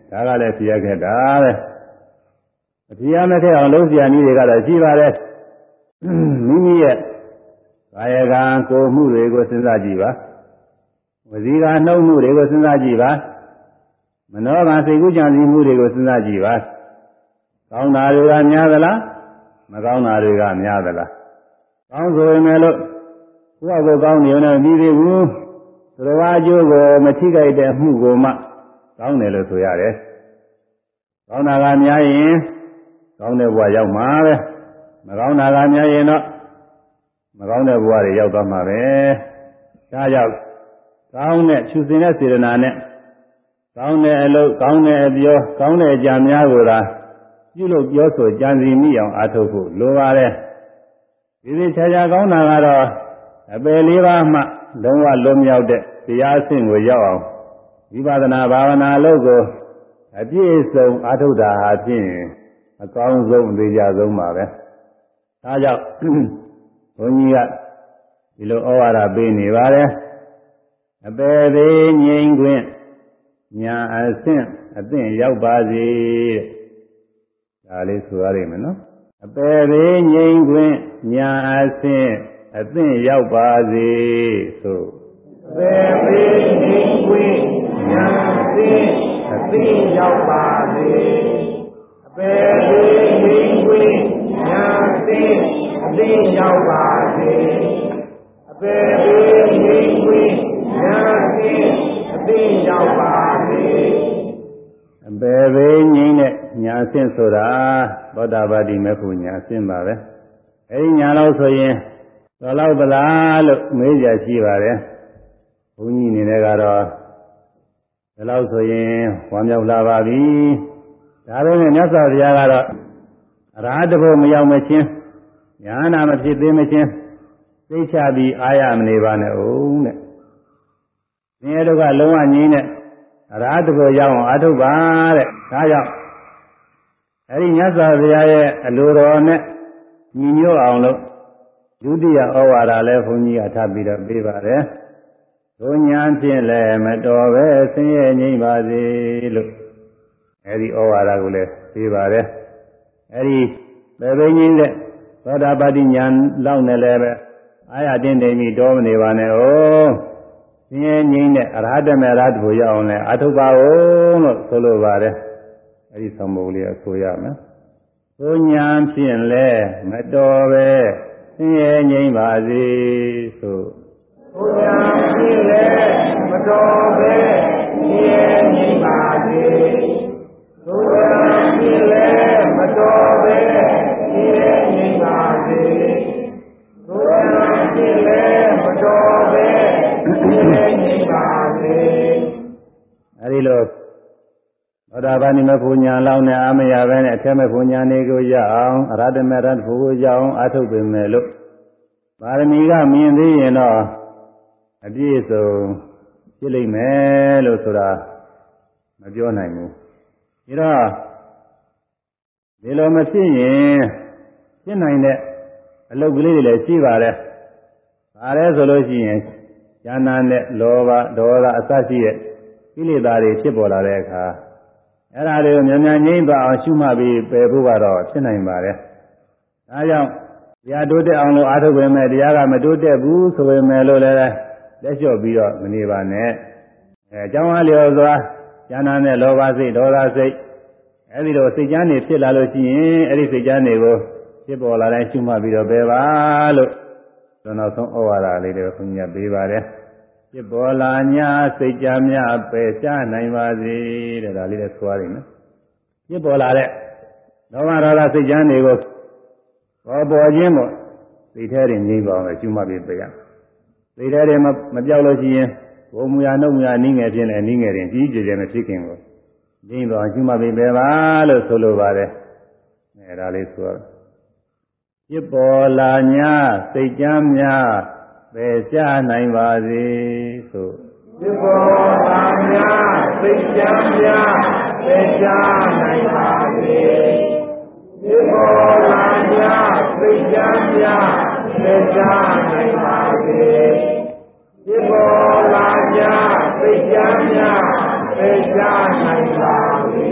ဒါကလည်းဖြေရခဲ့တာပဲအဖြေရမဲ့ခဲ့အောင်လုပ်စရာနည်းတွေကတော့ရှိပါတယ်မိမိရဲ့ကာယကံကိုယ်မှုတွေကိုစဉ်းစားကြည့်ပါဝစီကနှုတ်မှုတွေကိုစဉ်းစားကြည့်ပါမနောကစိတ်ကူးကြံစည်မှုတွေကိုစဉ်းစားကြည့်ပါကောင်းတာတွေကများသလားမကောင်းတာတွေကများသလားကောင်းဆိုရင်လည်းကိုယ့်အကိုကောင်းနေုံနဲ့ပြီးသေးဘူးသူတော်ဘာအကျိုးကိုမထိခိုက်တဲ့မှုကိုမှကောင်းတယ်လို့ဆိုရတယ်ကောင်းတာကများရင်ကောင်းတဲ့ဘဝရောက်မှာပဲမကောင်းတာကများရင်တော့မကောင်းတဲ့ဘဝတွေရောက်သွားမှာပဲဒါကြောင့်ကောင်းတဲ့ခြုစင်တဲ့စေတနာနဲ့ကောင်းတဲ့အလုပ်ကောင်းတဲ့အပြောကောင်းတဲ့အကြံများကိုသာပြုလုပ်ပြောဆိုကြံစည်မိအောင်အားထုတ်ဖို့လိုပါတယ်ဒီလိုခြားခြားကောင်းတာကတော့အပယ်လေးပါးမှလုံးဝလွတ်မြောက်တဲ့တရားအဆင့်ကိုရောက်အောင်ဝိပဿနာဘာဝနာအလုပ်ကိုအပြည့်အစုံအားထုတ်တာဟာဖြင့်အကောင်းဆုံးအသေးချာဆုံးပါပဲဒါကြောင့်ဘုန်းကြီးကဒီလိုဩဝါဒပေးနေပါတယ်အပယ်သေးငြိမ်ခွင့်ညာအဆင့်အသင့်ရောက်ပါစေဒါလေးဆိုရမယ်နော်အပယ်သေးငြိမ်ခွင့်ညာအဆင့်အသင့်ရောက်ပါစေဆိုအပယ်သေးငြိမ်ခွင့်ညာအဆင့်အသင့်ရောက်ပါစေအပယ်သေးငြိမ်ခွင့်ညာအဆင့်အသင့်ရောက်ပါစေအပယ်သေးငြိမ်ခွင့်ညာအဆင့်အသင့်ရောက်ပါစေအပယ်သေးငြိမ်တဲ့ညာအဆင့်ဆိုတာသောတာပတိမေဖို့ညာအဆင့်ပါပဲအဲဒီညာလို့ဆိုရင်တော်လောက်သလားလို့မေးကြရှိပါတယ်ဘုန်းကြီးအနေနဲ့ကတော့ဒီလောက်ဆိုရင်ဝမ်းမြောက်လာပါပြီဒါပေမဲ့မြတ်စွာဘုရားကတော့အရဟတဖို့မရောက်မချင်းညာနာမဖြစ်သေးမချင်းသိချပြီးအားရမနေပါနဲ့ဦးတဲ့ဆင်းရဲဒုက္ခလုံးဝငြိမ်းတဲ့အရဟတဖို့ရောက်အောင်အားထုတ်ပါတဲ့ဒါကြောင့်အဲဒီမြတ်စွာဘုရားရဲ့အလိုတော်နဲ့ညီညွတ်အောင်လို့ဒုတိယဩဝါဒလည်းဘုန်းကြီးကထားပြီးတော့ပေးပါတယ်။ဘုညာဖြင့်လည်းမတော်ပဲဆင်းရဲငြိမ်းပါစေလို့အဲဒီဩဝါဒကိုလည်းပေးပါတယ်။အဲဒီပဲပဲငြိမ်းတဲ့သောတာပတိညာလောက်နဲ့လည်းပဲအာရတင်းတိမ်ပြီးတော်မနေပါနဲ့။ဆင်းရဲငြိမ်းတဲ့အရဟတမေရတ္တကိုရောက်အောင်လည်းအထုပ်ပါဦးလို့ဆိုလိုပါတယ်။အဲဒီသံဃာလေးအဆိုရမယ်။ဘုညာဖြင့်လည်းမတော်ပဲဆင်းရဲငြိမ်းပါစေဆိုဘုရားဖြင့်လည်းမတော်ပဲဆင်းရဲငြိမ်းပါစေဘုရားဖြင့်လည်းမတော်ပဲဆင်းရဲငြိမ်းပါစေဘုရားဖြင့်လည်းမတော်ပဲဆင်းရဲငြိမ်းပါစေအဲဒီလိုသောတာပန်မဘုညာလောင်းနဲ့အာမရပဲနဲ့အထက်မဲ့ဘုညာနေကိုရအောင်အရဟတမေရတ္တဘုကိုရအောင်အထုတ်ပင်မဲ့လို့ပါရမီကမြင်သေးရင်တော့အပြည့်စုံဖြစ်လိမ့်မယ်လို့ဆိုတာမပြောနိုင်ဘူးဒါတော့ဒီလိုမဖြစ်ရင်ဖြစ်နိုင်တဲ့အလုပ်ကလေးတွေလည်းရှိပါတယ်ဒါလည်းဆိုလို့ရှိရင်ဉာဏ်နဲ့လောဘဒေါသအစရှိတဲ့ကိလေသာတွေဖြစ်ပေါ်လာတဲ့အခါအဲ့ဒါတွေကိုမြန်မြန်ငြိမ့်သွားအောင်ရှုမှတ်ပြီးပယ်ဖို့ကတော့ဖြစ်နိုင်ပါတယ်ဒါကြောင့်တရားတိုးတက်အောင်လို့အားထုတ်ပေမဲ့တရားကမတိုးတက်ဘူးဆိုပေမဲ့လို့လည်းလက်လျှော့ပြီးတော့မနေပါနဲ့အကြောင်းအားလျော်စွာဉာဏ်နဲ့လောဘစိတ်ဒေါသစိတ်အဲဒီလိုစိတ်ကြမ်းတွေဖြစ်လာလို့ရှိရင်အဲဒီစိတ်ကြမ်းတွေကိုဖြစ်ပေါ်လာတိုင်းရှုမှတ်ပြီးတော့ပယ်ပါလို့နောက်ဆုံးဩဝါဒလေးတွေခွန်ကြီးပေးပါတယ်ဖြစ်ပေါ်လာညာစိတ်ကြမ်းများပယ်ရှားနိုင်ပါစေတဲ့ဒါလေးလည်းဆိုရရင်ဖြစ်ပေါ်လာတဲ့လောဘဒေါသစိတ်ကြမ်းတွေကိုပေါ်ခြင်းမို့စိတ်ထဲတွေငြိမ့်ပါအောင်ရှုမှတ်ပြီးပယ်ရစိတ်ထဲတွေမပြောက်လို့ရှိရင်ဘုံမူရနှုတ်မူရနည်းငယ်ဖြစ်နေနည်းငယ်ရင်ကြီးကြည်ကြဲမဖြစ်ခင်ကိုငြိမ့်သွားရှုမှတ်ပြီးပယ်ပါလို့ဆိုလိုပါတယ်အဲဒါလေးဆိုတော့ဖြစ်ပေါ်လာညာစိတ်ကြမ်းများပယ်ရှားနိုင်ပါစေဆိုဖြစ်ပေါ်လာညာစိတ်ကြမ်းများပယ်ရှားနိုင်ပါစေဖြစ်ပေါ်လာညာစိတ်ကြမ်းများပယ်ရှားနိုင်ပါစေဖြစ်ပေါ်လာညာစိတ်ကြမ်းများပယ်ရှားနိုင်ပါစေ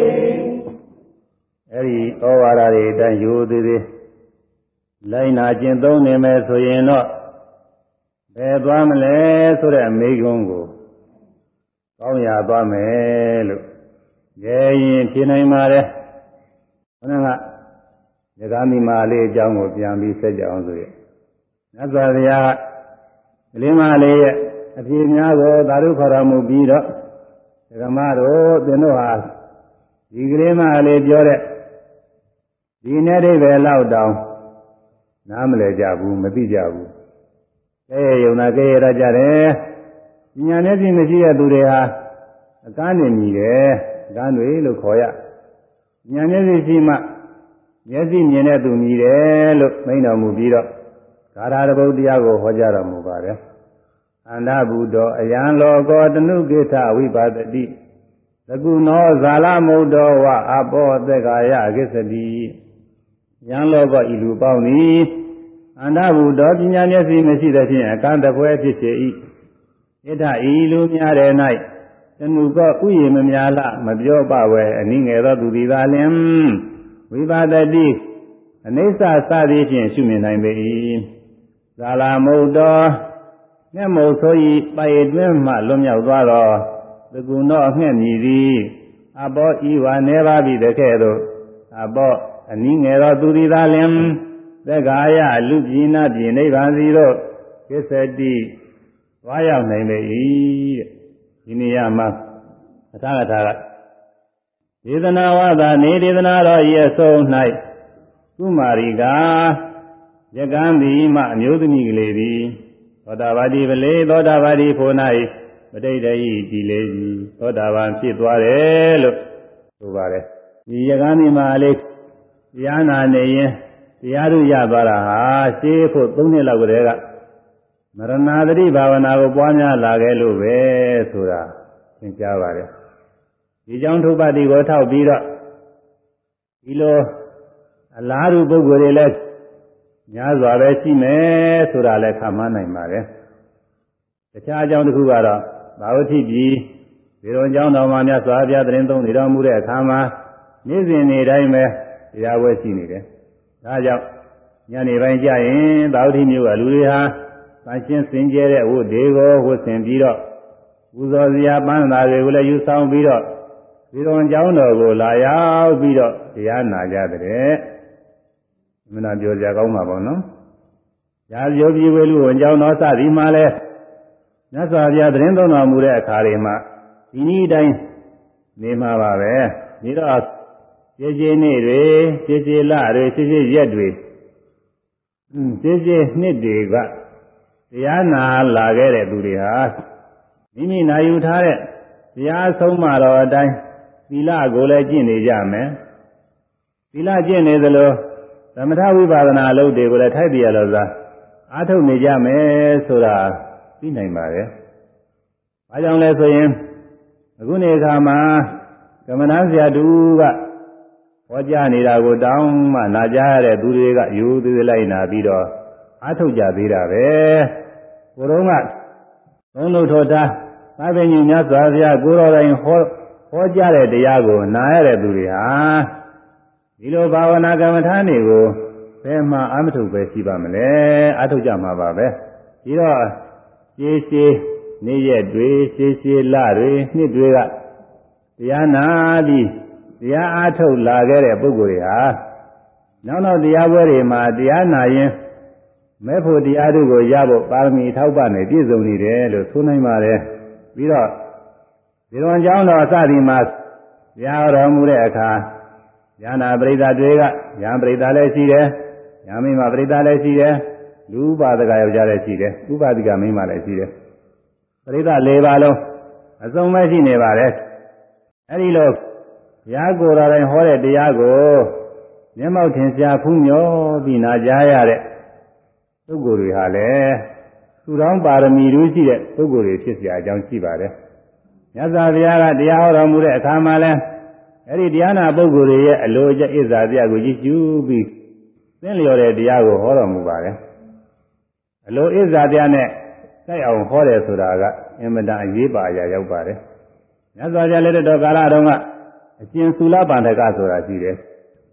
အဲဒီဩဝါဒတွေအတိုင်းရိုးသေးသေးလိုက်နာကျင့်သုံးနေမယ်ဆိုရင်တော့ဘယ်သွားမလဲဆိုတဲ့မိဂုံးကိုကောင်းရာသွားမယ်လို့ရဲရင်ဖြေနိုင်ပါတယ်ခဏကရဂာမိမာလေးအကြောင်းကိုပြန်ပြီးဆက်ကြအောင်ဆိုရမြတ်စွာဘုရားကလေးမလေးရဲ့အဖြေများကိုသာဓုခေါ်တော်မူပြီးတော့ဓမ္မတို့သင်တို့ဟာဒီကလေးမလေးပြောတဲ့ဒီနဲ့အိဗယ်လောက်တောင်နားမလည်ကြဘူးမသိကြဘူးကဲယုံနာကဲရကြတယ်ဉာဏ်နဲ့ပြည့်မရှိတဲ့သူတွေဟာအကန်းနေမြည်တယ်အကန်းတွေလို့ခေါ်ရဉာဏ်နဲ့ပြည့်ရှိမှမျက်စိမြင်တဲ့သူမြည်တယ်လို့မိန့်တော်မူပြီးတော့ဂါထာတပုဒ်တရားကိုဟောကြားတော်မူပါတယ်အန္တဘုဒ္ဓအယံလောကောတနုကိသဝိပါဒတိသကုနောဇာလမုဒ္ဒောဝအပောသက္ကာယကိစ္စတိယံလောကဤလူပေါင်းသည်အန္တဘုဒ္ဓပညာမျက်စိမရှိသဖြင့်အကန့်တပွဲဖြစ်စေ၏ဣဒ္ဓဤလူများတဲ့၌တနုကောဥယျမများလမပြောပဝဲအနည်းငယ်သောသူသည်သာလျှင်ဝိပါဒတိအနိစ္စစသည်ဖြင့်ရှုမြင်နိုင်ပေ၏ဇာလမုဒ္ဒောငှက်မုတ်ဆို၏ပိုင်တွင်မှလွတ်မြောက်သွားသောသကုနောငှက်မြည်သည်အဘောဤဝါနေပါပြီတကဲ့သို့အဘောအနည်းငယ်သောသူသည်သာလျှင်သက္ကာယလူပြည်နာပြည်နိဗ္ဗာန်စီသို့ကိစ္စတိသွားရောက်နိုင်ပေ၏ဒီနေရာမှာအထာကထာကဒေသနာဝါဒနေဒေသနာတော်ဤအဆုံး၌ကုမာရီကယကံသည်မှအမျိုးသမီးကလေးသည်သောတာပတိပလေသောတာပတိဖို့၌ပဋိဒဟိဒီလေးကြီးသောတာပန်ဖြစ်သွားတယ်လို့ဆိုပါတယ်ဒီယကံဒီမှာလေးတရားနာနေရင်တရားတို့ရသွားတာဟာရှေးဖို့3နှစ်လောက်ကတည်းကမရဏသတိဘာဝနာကိုပွားများလာခဲ့လို့ပဲဆိုတာသင်ကြားပါတယ်ဒီကြောင့်ထုပ္ပတိကိုထောက်ပြီးတော့ဒီလိုအလားတူပုဂ္ဂိုလ်တွေလည်းများစွာပဲရှိမယ်ဆိုတာလည်းခန့်မှန်းနိုင်ပါတယ်တခြားအကြောင်းတစ်ခုကတော့သာဝတိပြည်ဒီလိုအကြောင်းတော်မှာမြတ်စွာဘုရားသတင်းသုံးနေတော်မူတဲ့အခါမှာနေ့စဉ်နေ့တိုင်းပဲတရားဝဲရှိနေတယ်ဒါကြောင့်ညနေပိုင်းကျရင်သာဝတိမြို့ကလူတွေဟာသန့်ရှင်းစင်ကြယ်တဲ့ဝတ်တွေကိုဝတ်ဆင်ပြီးတော့ပူဇော်စရာပန်းသာတွေကိုလည်းယူဆောင်ပြီးတော့ဒီလိုအကြောင်းတော်ကိုလာရောက်ပြီးတော့တရားနာကြတဲ့မနာပြောကြကောင်းမှာပေါ့နော်။ရာဇယောပြည်ဝေလူဝန်ကြောင်းတော်စသည်မှာလဲမြတ်စွာဘုရားသတင်းသုံးတော်မူတဲ့အခါတွေမှာဒီနည်းတိုင်းနေမှာပါပဲ။ဒီတော့ခြေခြေနေ့တွေခြေခြေလတွေခြေခြေရက်တွေခြေခြေနှစ်တွေကတရားနာလာခဲ့တဲ့သူတွေဟာမိမိနာယူထားတဲ့တရားဆုံးမတော်အတိုင်းသီလကိုလည်းကျင့်နေကြမယ်။သီလကျင့်နေသလိုသမထဝိပဿနာအလုပ်တွေကိုလည်းထိုက်ပြရလို့သာအားထုတ်နေကြမယ်ဆိုတာသိနိုင်ပါတယ်။ဘာကြောင့်လဲဆိုရင်အခုနေအခါမှာကမ္မဋ္ဌာန်းဆရာတူကဟောကြားနေတာကိုတောင်းမှနာကြားရတဲ့သူတွေကယူသေးလိုက်နာပြီးတော့အားထုတ်ကြသေးတာပဲ။ကိုယ်တော်ကသုံးလို့ထောတာသာပင်ကြီးမြတ်စွာဘုရားကိုယ်တော်တိုင်ဟောကြားတဲ့တရားကိုနာရတဲ့သူတွေဟာဒီလိုဘာဝနာကမ္မထာတွေကိုဘယ်မှာအာမထုတ်ပဲရှိပါမလဲအာထုတ်ကြမှာပါပဲဒီတော့ရှေးရှေးနေ့ရက်တွေရှေးရှေးလတွေနှစ်တွေကတရားနာပြီးတရားအာထုတ်လာခဲ့တဲ့ပုဂ္ဂိုလ်တွေဟာနောက်တရားပွဲတွေမှာတရားနာရင်မဲ့ဖို့တရားတို့ကိုရဖို့ပါရမီထောက်ပံ့နေပြည့်စုံနေတယ်လို့ဆိုနိုင်ပါတယ်ပြီးတော့ဒီလိုအကြောင်းတော်အစဒီမှာတရားတော်မူတဲ့အခါဉာဏပရိသတ်တွေကဉာဏ်ပရိသတ်လည်းရှိတယ်ဉာဏ်မိမပရိသတ်လည်းရှိတယ်လူဥပါဒကယောက်ျားလည်းရှိတယ်ဥပါဒကမိန်းမလည်းရှိတယ်ပရိသတ်၄ပါးလုံးအစုံပဲရှိနေပါတယ်အဲဒီလိုဘုရားကိုယ်တော်တိုင်ဟောတဲ့တရားကိုမျက်မှောက်ထင်ရှားဖူးမြော်ပြီးနာကြားရတဲ့ပုဂ္ဂိုလ်တွေဟာလည်းသူတော်ပါရမီတို့ရှိတဲ့ပုဂ္ဂိုလ်တွေဖြစ်เสียအကြောင်းရှိပါတယ်မြတ်စွာဘုရားကတရားဟောတော်မူတဲ့အခါမှာလည်းအဲ့ဒီတရားနာပုဂ္ဂိုလ်တွေရဲ့အလိုကျဣဇာတရားကိုကြည့်ကျူးပြီးသင်လျော်တဲ့တရားကိုဟောတော်မူပါတယ်အလိုဣဇာတရားနဲ့တိုက်အောင်ဟောတယ်ဆိုတာကအင်မတန်အရေးပါအရာရောက်ပါတယ်မြတ်စွာဘုရားလက်တော်ကာလတုန်းကအရှင်သုလပန္ဒကဆိုတာရှိတယ်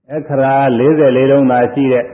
အခရာ44လုံးသာရှိတဲ့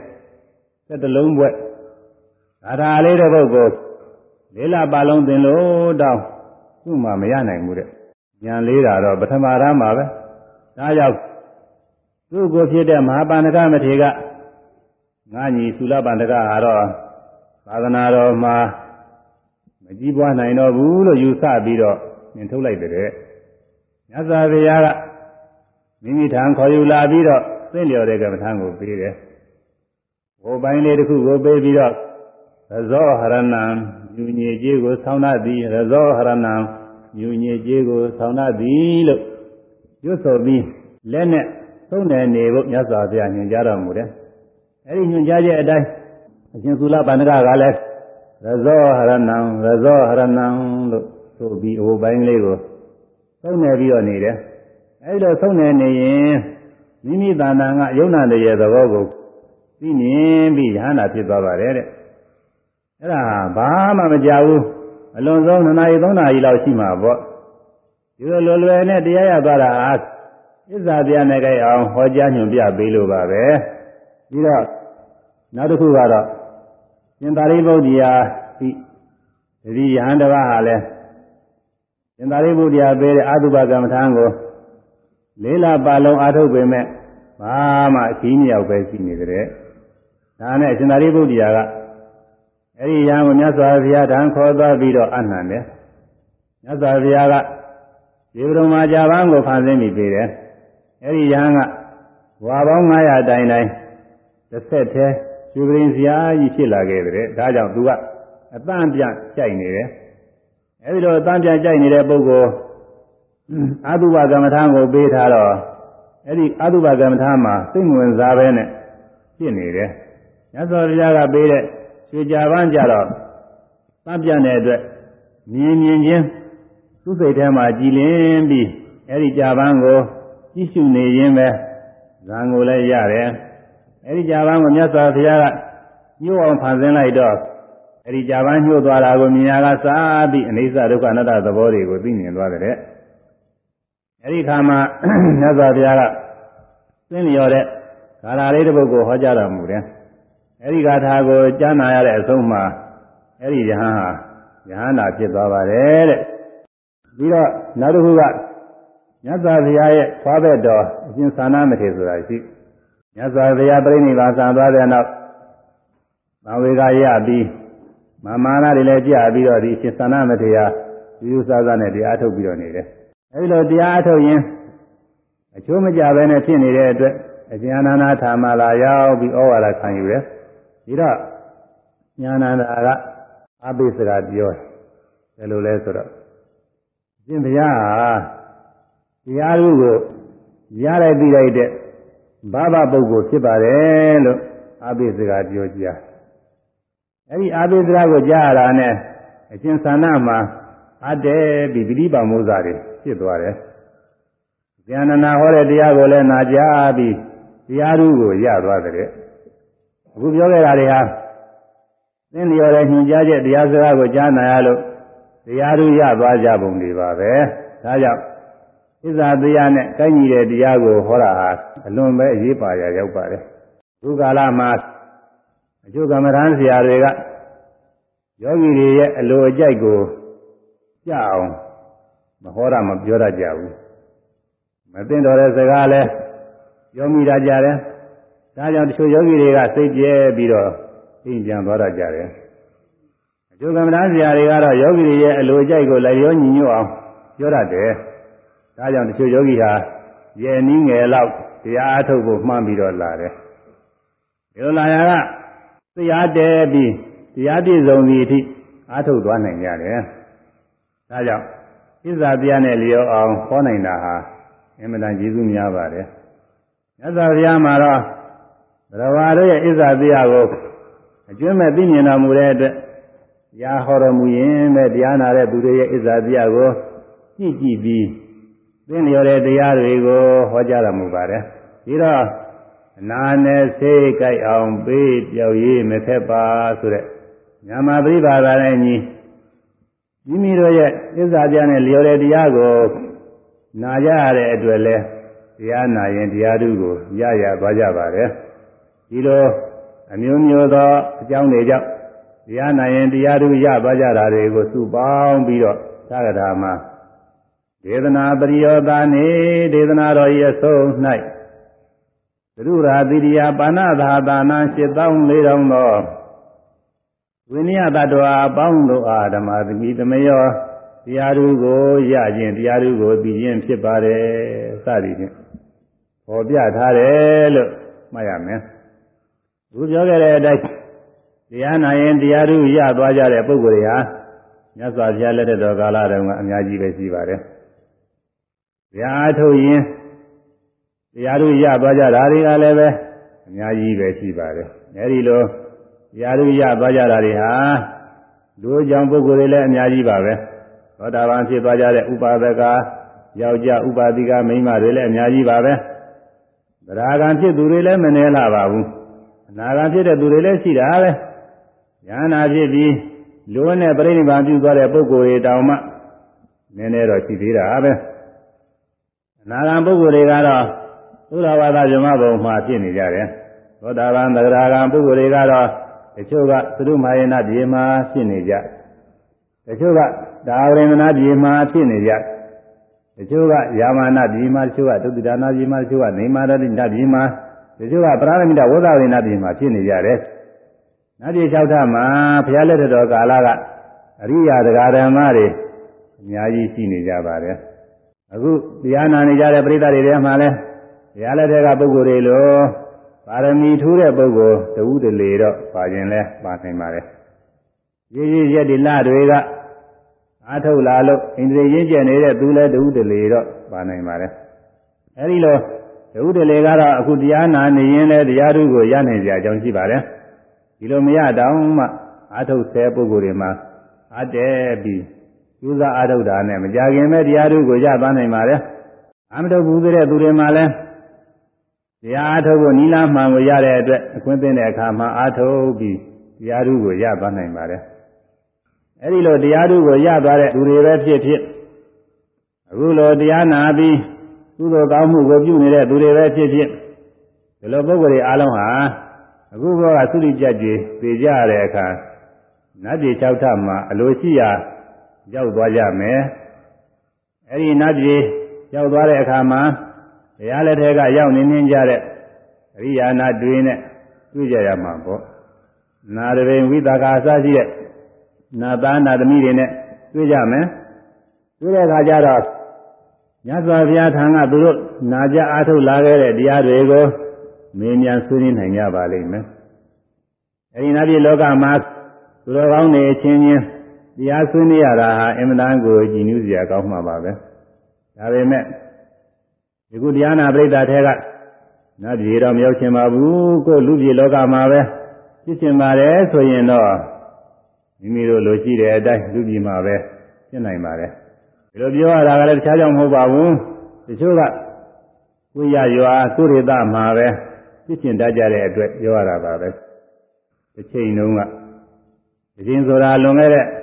7လုံးဘွဲ့ဒါသာလေးတဲ့ပုဂ္ဂိုလ်4လပါလုံးသင်လို့တောင်းသူ့မှာမရနိုင်ဘူးတဲ့ဉာဏ်လေးတာတော့ပထမရမ်းပါပဲဒါကြောင့်သူ့ကိုဖြစ်တဲ့မဟာပန္နကမထေကငါညီသုလပန္နကဟာတော့သာသနာတော်မှာမကြီးပွားနိုင်တော့ဘူးလို့ယူဆပြီးတော့မြင်ထုတ်လိုက်တဲ့မြတ်စွာဘုရားကမိမိထံခေါ်ယူလာပြီးတော့သင်လျော်တဲ့ကမ္မထာကိုပေးတယ်ဟိုပိုင်းလေးတစ်ခုကိုပေးပြီးတော့ရဇောဟရဏံညူညေကြီးကိုဆောင်းတတ်သည်ရဇောဟရဏံညူညေကြီးကိုဆောင်းတတ်သည်လို့ရွတ်ဆိုပြီးလက်နဲ့သုံးတယ်နေဖို့မြတ်စွာဘုရားညွှန်ကြားတော်မူတယ်အဲဒီညွှန်ကြားချက်အတိုင်းအရှင်သုလပန္နကကလည်းရဇောဟရဏံရဇောဟရဏံလို့ဆိုပြီးဟိုပိုင်းလေးကိုသုံးတယ်ပြီးတော့နေတယ်အဲဒီလိုသုံးတယ်နေရင်မိမိတဏ္ဍာကယုံနာတည်းရဲ့သဘောကိုသိမြင်ပြီးယဟန္တာဖြစ်သွားပါတယ်တဲ့အဲ့ဒါဘာမှမကြောက်ဘူးအလွန်ဆုံး2နာရီ3နာရီလောက်ရှိမှာပေါ့ဒီလိုလွယ်လွယ်နဲ့တရားရသွားတာဟာဣဇာတရားနဲ့ကြိုက်အောင်ဟောကြားညွှန်ပြပေးလို့ပါပဲပြီးတော့နောက်တစ်ခုကတော့ရှင်သာရိပုတ္တရာဒီယဟန်တပါးဟာလည်းရှင်သာရိပုတ္တရာပေးတဲ့အတုပကမ္မထာကို4လပါလုံးအားထုတ်ပေမဲ့ဘာမှအကြီးမြောက်ပဲရှိနေတဲ့ဒါနဲ့ရှင်သာရိပုတ္တရာကအဲ့ဒီယဟန်ကိုမြတ်စွာဘုရားထံခေါ်သွားပြီးတော့အနှံတယ်မြတ်စွာဘုရားကဒီဘုံမှာကြာပန်းကိုဖန်ဆင်းပြီးပေးတယ်အဲ့ဒီယဟန်ကဝါပေါင်း900တိုင်တိုင်တစ်ဆက်တည်းရှုပရင်စရာကြီးဖြစ်လာခဲ့တဲ့ဒါကြောင့်သူကအတန့်ပြန့်ကြိုက်နေတယ်အဲဒီလိုအတန့်ပြန့်ကြိုက်နေတဲ့ပုဂ္ဂိုလ်အတုပကမ္မထာကိုပေးထားတော့အဲ့ဒီအတုပကမ္မထာမှာစိတ်ဝင်စားပဲနဲ့ဖြစ်နေတယ်မြတ်စွာဘုရားကပေးတဲ့ရွှေကြာပန်းကြတော့တန့်ပြန့်တဲ့အတွက်မြင်ချင်းသူ့စိတ်ထဲမှာကြည်လင်ပြီးအဲ့ဒီကြာပန်းကိုကြည့်ရှုနေရင်းပဲဇံကိုလည်းရတယ်အဲ့ဒီကြာပန်းကိုမြတ်စွာဘုရားကညှို့အောင်ဖန်ဆင်းလိုက်တော့အဲ့ဒီကြာပန်းညှို့သွားတာကိုမြင်ရကစားပြီးအနိစ္စဒုက္ခအနတ္တသဘောတွေကိုသိမြင်သွားတဲ့အဲ့ဒီခါမှာမြတ်စွာဘုရားကသင်လျော်တဲ့ဂါထာလေးတစ်ပုဒ်ကိုဟောကြားတော်မူတယ်အဲ့ဒီဂါထာကိုကြားနာရတဲ့အဆုံးမှာအဲ့ဒီယဟန်ဟာယဟန္တာဖြစ်သွားပါတယ်တဲ့ပြီးတော့နောက်တစ်ခုကမြတ်စွာဘုရားရဲ့ဖွားဘက်တော်အရှင်သာနာမထေရဆိုတာရှိမြတ်စွာဘုရားပြိဋိဘံဆံသွားတဲ့နောက်သံဝေကရပြီးမာနတွေလည်းကြာပြီးတော့ဒီအရှင်သာနာမထေရယူဆနဲ့တရားထုတ်ပြီးတော့နေတယ်အဲဒီလိုတရားထုတ်ရင်အချိုးမကြပဲနဲ့ဖြစ်နေတဲ့အတွက်အရှင်အနန္ဒထာမလာရောက်ပြီးဩဝါဒခံယူတယ်ဒီတော့ညာနန္ဒာကအဘိစကားပြောတယ်လို့လဲဆိုတော့အရှင်ဘုရားဟာတရားလူကိုရလိုက်ပြီးလိုက်တဲ့ဘာဘပုဂ္ဂိုလ်ဖြစ်ပါတယ်လို့အဘိစကားပြောကြအဲဒီအဘိစကားကိုကြားရတာနဲ့အရှင်သာနာမှာအတဲပြီးပိဋိပါမောဇ္ဇတွေဖြစ်သွားတယ်။ဉာဏနာဟောတဲ့တရားကိုလည်းနာကြားပြီးတရားဓုကိုရသွားတဲ့အခုပြောခဲ့တာတွေဟာသင်လျော်တဲ့ညွှန်ကြားချက်တရားစကားကိုကြားနာရလို့တရားဓုရသွားကြပုံတွေပါပဲ။ဒါကြောင့်ဣဇာတရားနဲ့ကိုင်းညီတဲ့တရားကိုဟောတာဟာအလွန်ပဲအရေးပါရရောက်ပါတယ်။အခုကာလမှာအကျိုးကမ္မဋ္ဌာန်းဆရာတွေကယောဂီတွေရဲ့အလိုအကျိုက်ကိုကြအောင်မဟောတာမပြောတတ်ကြဘူးမသိတော်တဲ့စကားလည်းပြောမိတတ်ကြတယ်ဒါကြောင့်တချို့ယောဂီတွေကစိတ်ကျဲပြီးတော့သိပြန်သွားတတ်ကြတယ်အကျိုးကမ္မဋ္ဌာန်းဆရာတွေကတော့ယောဂီတွေရဲ့အလိုအကျိုက်ကိုလည်းရောညီညွတ်အောင်ပြောတတ်တယ်ဒါကြောင့်တချို့ယောဂီဟာရဲ့နည်းငယ်လောက်တရားအထုတ်ဖို့မှန်းပြီးတော့လာတယ်ဒီလိုလာရကတရားတဲပြီးတရားပြည့်စုံသည့်အထိအားထုတ်သွားနိုင်ကြတယ်ဒါကြောင့်ဣဇာတရားနဲ့လျောအောင်ဟောနိုင်တာဟာအမှန်တန်ကျေးဇူးများပါတယ်မြတ်စွာဘုရားမှာတော့ဘဂဝါတို့ရဲ့ဣဇာတရားကိုအကျွမ်းမဲ့သိမြင်တော်မူတဲ့အတွက်တရားဟောတော်မူရင်ပဲတရားနာတဲ့သူတွေရဲ့ဣဇာတရားကိုကြည့်ပြီးသိလျော်တဲ့တရားတွေကိုဟောကြားတော်မူပါတယ်ဒီတော့အနာနဲ့စိတ်ကြိုက်အောင်ပေးပြောက်ရေးမဖက်ပါဆိုတဲ့ညာမပရိပါဒနဲ့ညီမိမိတို့ရဲ့ဣဇာပြနဲ့လျော်တဲ့တရားကိုနာကြရတဲ့အတွက်လဲတတရားနာရင်တရားဓုကိုရရသွားကြပါတယ်ဒီလိုအမျိုးမျိုးသောအကြောင်းတွေကြောင့်တရားနာရင်တရားဓုရသွားကြတာတွေကိုစုပေါင်းပြီးတော့သာဂတာမှာဒေသနာပရိယောသာနေဒေသနာတော်ရဲ့ဆုံး၌သရုရာတိရိယပါဏသာသာနာ7400သောဝိနည်းတ attva အပေါင်းတို့အားဓမ္မသမီးသမယောတရားဓုကိုရခြင်းတရားဓုကိုသိခြင်းဖြစ်ပါတယ်စသည်ဖြင့်ပေါ်ပြထားတယ်လို့မှတ်ရမယ်သူပြောခဲ့တဲ့အတိုင်းတရားနာရင်တရားဓုရသွားကြတဲ့ပုဂ္ဂိုလ်တွေဟာမြတ်စွာဘုရားလက်ထက်တော်ကာလတုန်းကအများကြီးပဲရှိပါတယ်တရားအားထုတ်ရင်တရားဓုရသွားကြတာတွေကလည်းပဲအများကြီးပဲရှိပါတယ်အဲဒီလိုတရားဓုရသွားကြတာတွေဟာလူကြောင့်ပုဂ္ဂိုလ်တွေလည်းအများကြီးပါပဲသောတာပန်ဖြစ်သွားကြတဲ့ဥပါဒကယောက်ျားဥပါတိကမိန်းမတွေလည်းအများကြီးပါပဲသရဂံဖြစ်သူတွေလည်းမနည်းလာပါဘူးအနာဂံဖြစ်တဲ့သူတွေလည်းရှိတာပဲဉာဏ်နာဖြစ်ပြီးလူနဲ့ပြိဋိဘံပြုသွားတဲ့ပုဂ္ဂိုလ်တွေတောင်မှနည်းနည်းတော့ရှိသေးတာပဲအနာဂံပုဂ္ဂိုလ်တွေကတော့သုဒ္ဓဝါဒဇမဘုံမှာဖြစ်နေကြတယ်သောတာပန်သရဂံပုဂ္ဂိုလ်တွေကတော့တချို့ကသရုမာယနာပြေမှာဖြစ်နေကြတချို့ကဒါဝရဏနာပြေမှာဖြစ်နေကြတချို့ကယာမနာပြေမှာတချို့ကသုတ္တဒါနာပြေမှာတချို့ကနေမာရတိနာပြေမှာတချို့ကပရမိတဝိသဝေနပြေမှာဖြစ်နေကြတယ်နတ်ပြည်၆ထပ်မှာဘုရားလက်ထတော်ကာလကအရိယာတရားဓမ္မတွေအများကြီးရှိနေကြပါတယ်အခုတရားနာနေကြတဲ့ပရိသတ်တွေထဲမှာလဲဘုရားလက်ထက်ကပုဂ္ဂိုလ်တွေလိုပါရမီထူးတဲ့ပုဂ္ဂိုလ်တဝုတလေတော့ပါခြင်းလဲပါနိုင်ပါတယ်ရည်ရည်ရက်ဒီလတွေကအာထုတ်လာလို့ဣန္ဒြေရင်းကျက်နေတဲ့သူလဲတဝုတလေတော့ပါနိုင်ပါတယ်အဲဒီလိုတဝုတလေကတော့အခုတရားနာနေရင်လဲတရားဓုကိုရနိုင်ကြအကြောင်းရှိပါတယ်ဒီလိုမရတောင်မှအာထုတ်ဆဲပုဂ္ဂိုလ်တွေမှာအတဲပြီးကျူးစာအာထုတ်တာနဲ့မကြခင်ပဲတရားဓုကိုရသွားနိုင်ပါတယ်အမထုတ်ဘူးတဲ့သူတွေမှာလဲတရားအားထုတ်ဖို့နိလမှန်ကိုရတဲ့အတွက်အခွင့်အရေးတဲ့အခါမှာအားထုတ်ပြီးတရားဓုကိုရသွားနိုင်ပါတယ်အဲဒီလိုတရားဓုကိုရသွားတဲ့သူတွေပဲဖြစ်ဖြစ်အခုလိုတရားနာပြီးကုသိုလ်ကောင်းမှုကိုပြုနေတဲ့သူတွေပဲဖြစ်ဖြစ်ဒီလိုပုဂ္ဂိုလ်တွေအားလုံးဟာအခုဘောကသုတိကြကြည်သိကြရတဲ့အခါနတ်ပြည်၆ထပ်မှာအလိုရှိရာရောက်သွားကြမယ်အဲဒီနတ်ပြည်ရောက်သွားတဲ့အခါမှာတရားလက်ထဲကရောက်နေကြတဲ့အရိယာနာတွေနဲ့တွေ့ကြရမှာပေါ့နာရဝိဝိသကာအစရှိတဲ့နာသားနာသမီးတွေနဲ့တွေ့ကြမယ်တွေ့တဲ့အခါကျတော့မြတ်စွာဘုရားထံကသူတို့နာကြအားထုတ်လာခဲ့တဲ့တရားတွေကိုမင်းများဆွေးနွေးနိုင်ကြပါလိမ့်မယ်အဲဒီနာပြည်လောကမှာသူတော်ကောင်းတွေအချင်းချင်းတရားဆွေးနွေးရတာဟာအင်မတန်ကိုကြည်နူးစရာကောင်းမှာပါပဲဒါပေမဲ့ဒီခုတရားနာပရိသတ်ထဲကနတ်ပြည်တော့မရောက်ချင်ပါဘူးကိုလူပြည်လောကမှာပဲဖြစ်ချင်ပါတယ်ဆိုရင်တော့မိမိတို့လိုရှိတဲ့အတိုင်းလူပြည်မှာပဲဖြစ်နိုင်ပါတယ်ဒီလိုပြောရတာကလည်းတခြားကြောင့်မဟုတ်ပါဘူးတချို့ကကိုရရွာသုရိတမှာပဲဖြစ်ချင်တတ်ကြတဲ့အတွက်ပြောရတာပါပဲတစ်ချိန်တုန်းကဒီချင်းဆိုတာလွန်ခဲ့တဲ့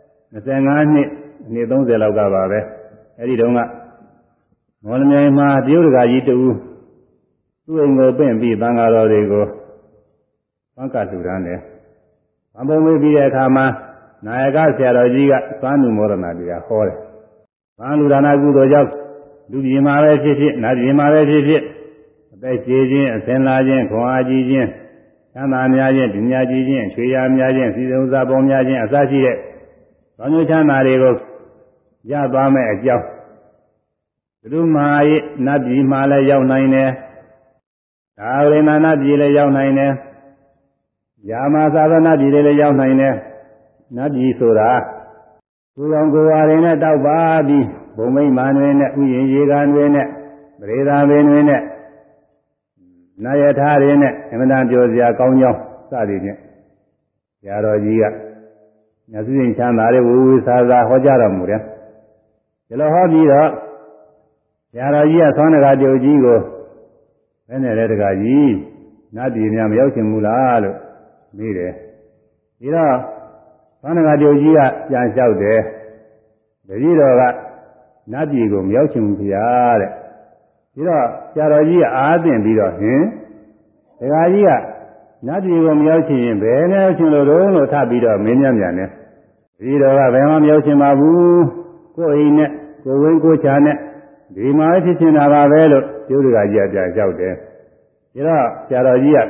25နှစ်အနည်း30လောက်ကပါပဲအဲဒီတုန်းကမော်လမြိုင်မှာတရုတ်တကာကြီးတူသူ့အိမ်ကိုပင့်ပြီးသံဃာတော်တွေကိုဘန်းကလှူဒန်းတယ်။ဘုံမေးပြီးတဲ့အခါမှာနာယကဆရာတော်ကြီးကသံဃာမောရဏတရားဟောတယ်။သံလူဒါနကုသိုလ်ကြောင့်လူပြည်မှာပဲဖြစ်ဖြစ်နတ်ပြည်မှာပဲဖြစ်ဖြစ်အသက်ရှည်ခြင်းအစဉ်လာခြင်းခွန်အားကြီးခြင်းချမ်းသာများခြင်းပညာကြီးခြင်းချွေရများခြင်းစီစဉ်ဥစားပေါ်များခြင်းအစရှိတဲ့သောမျိုးချမ်းသာတွေကိုရသွားမဲ့အကြောင်းသူမာယနတ်ပြည်မှာလည်းရောက်နိုင်တယ်ဒါဝိမာနပြည်လည်းရောက်နိုင်တယ်ယာမသာသနာပြည်လည်းရောက်နိုင်တယ်နတ်ပြည်ဆိုတာသူတော်ကိုယ်ဝါတွေနဲ့တောက်ပါပြီးဘုံမိမ့်မာတွေနဲ့ဥယျာဉ်ရေကန်တွေနဲ့ပရိသာပင်တွေနဲ့နာယထာတွေနဲ့အမှန်တန်ပြောစရာကောင်းကြောင်းစသည်ဖြင့်ဆရာတော်ကြီးကမြတ်စွာဘုရားချမ်းသာတဲ့ဝိဝိသာသာဟောကြားတော်မူတယ်ဒီလိုဟောပြီးတော့ဆရာတော်ကြီးကသောဏဂါတုကြီးကိုဘယ်နဲ့လဲတကားကြီးနတ်ပြည်များမရောက်ချင်ဘူးလားလို့မေးတယ်ဒီတော့သောဏဂါတုကြီးကပြန်လျှောက်တယ်တပည့်တော်ကနတ်ပြည်ကိုမရောက်ချင်ဘူးဗျာတဲ့ပြီးတော့ဆရာတော်ကြီးကအားသင့်ပြီးတော့ဟင်ဒကာကြီးကနတ်ပြည်ကိုမရောက်ချင်ရင်ဘယ်နဲ့ရောက်ချင်လို့ထပ်ပြီးတော့မင်းများမြန်နေဒီတော်ကဘယ်မှမရောက်ချင်ပါဘူးကိုယ်အိမ်နဲ့ကိုယ်ဝင်းကိုယ်ချာနဲ့ဒီမှာဖြစ်ချင်တာပါပဲလို့ကျိုးဒကာကြီးကပြန်လျှောက်တယ်ဒါတော့ဆရာတော်ကြီးက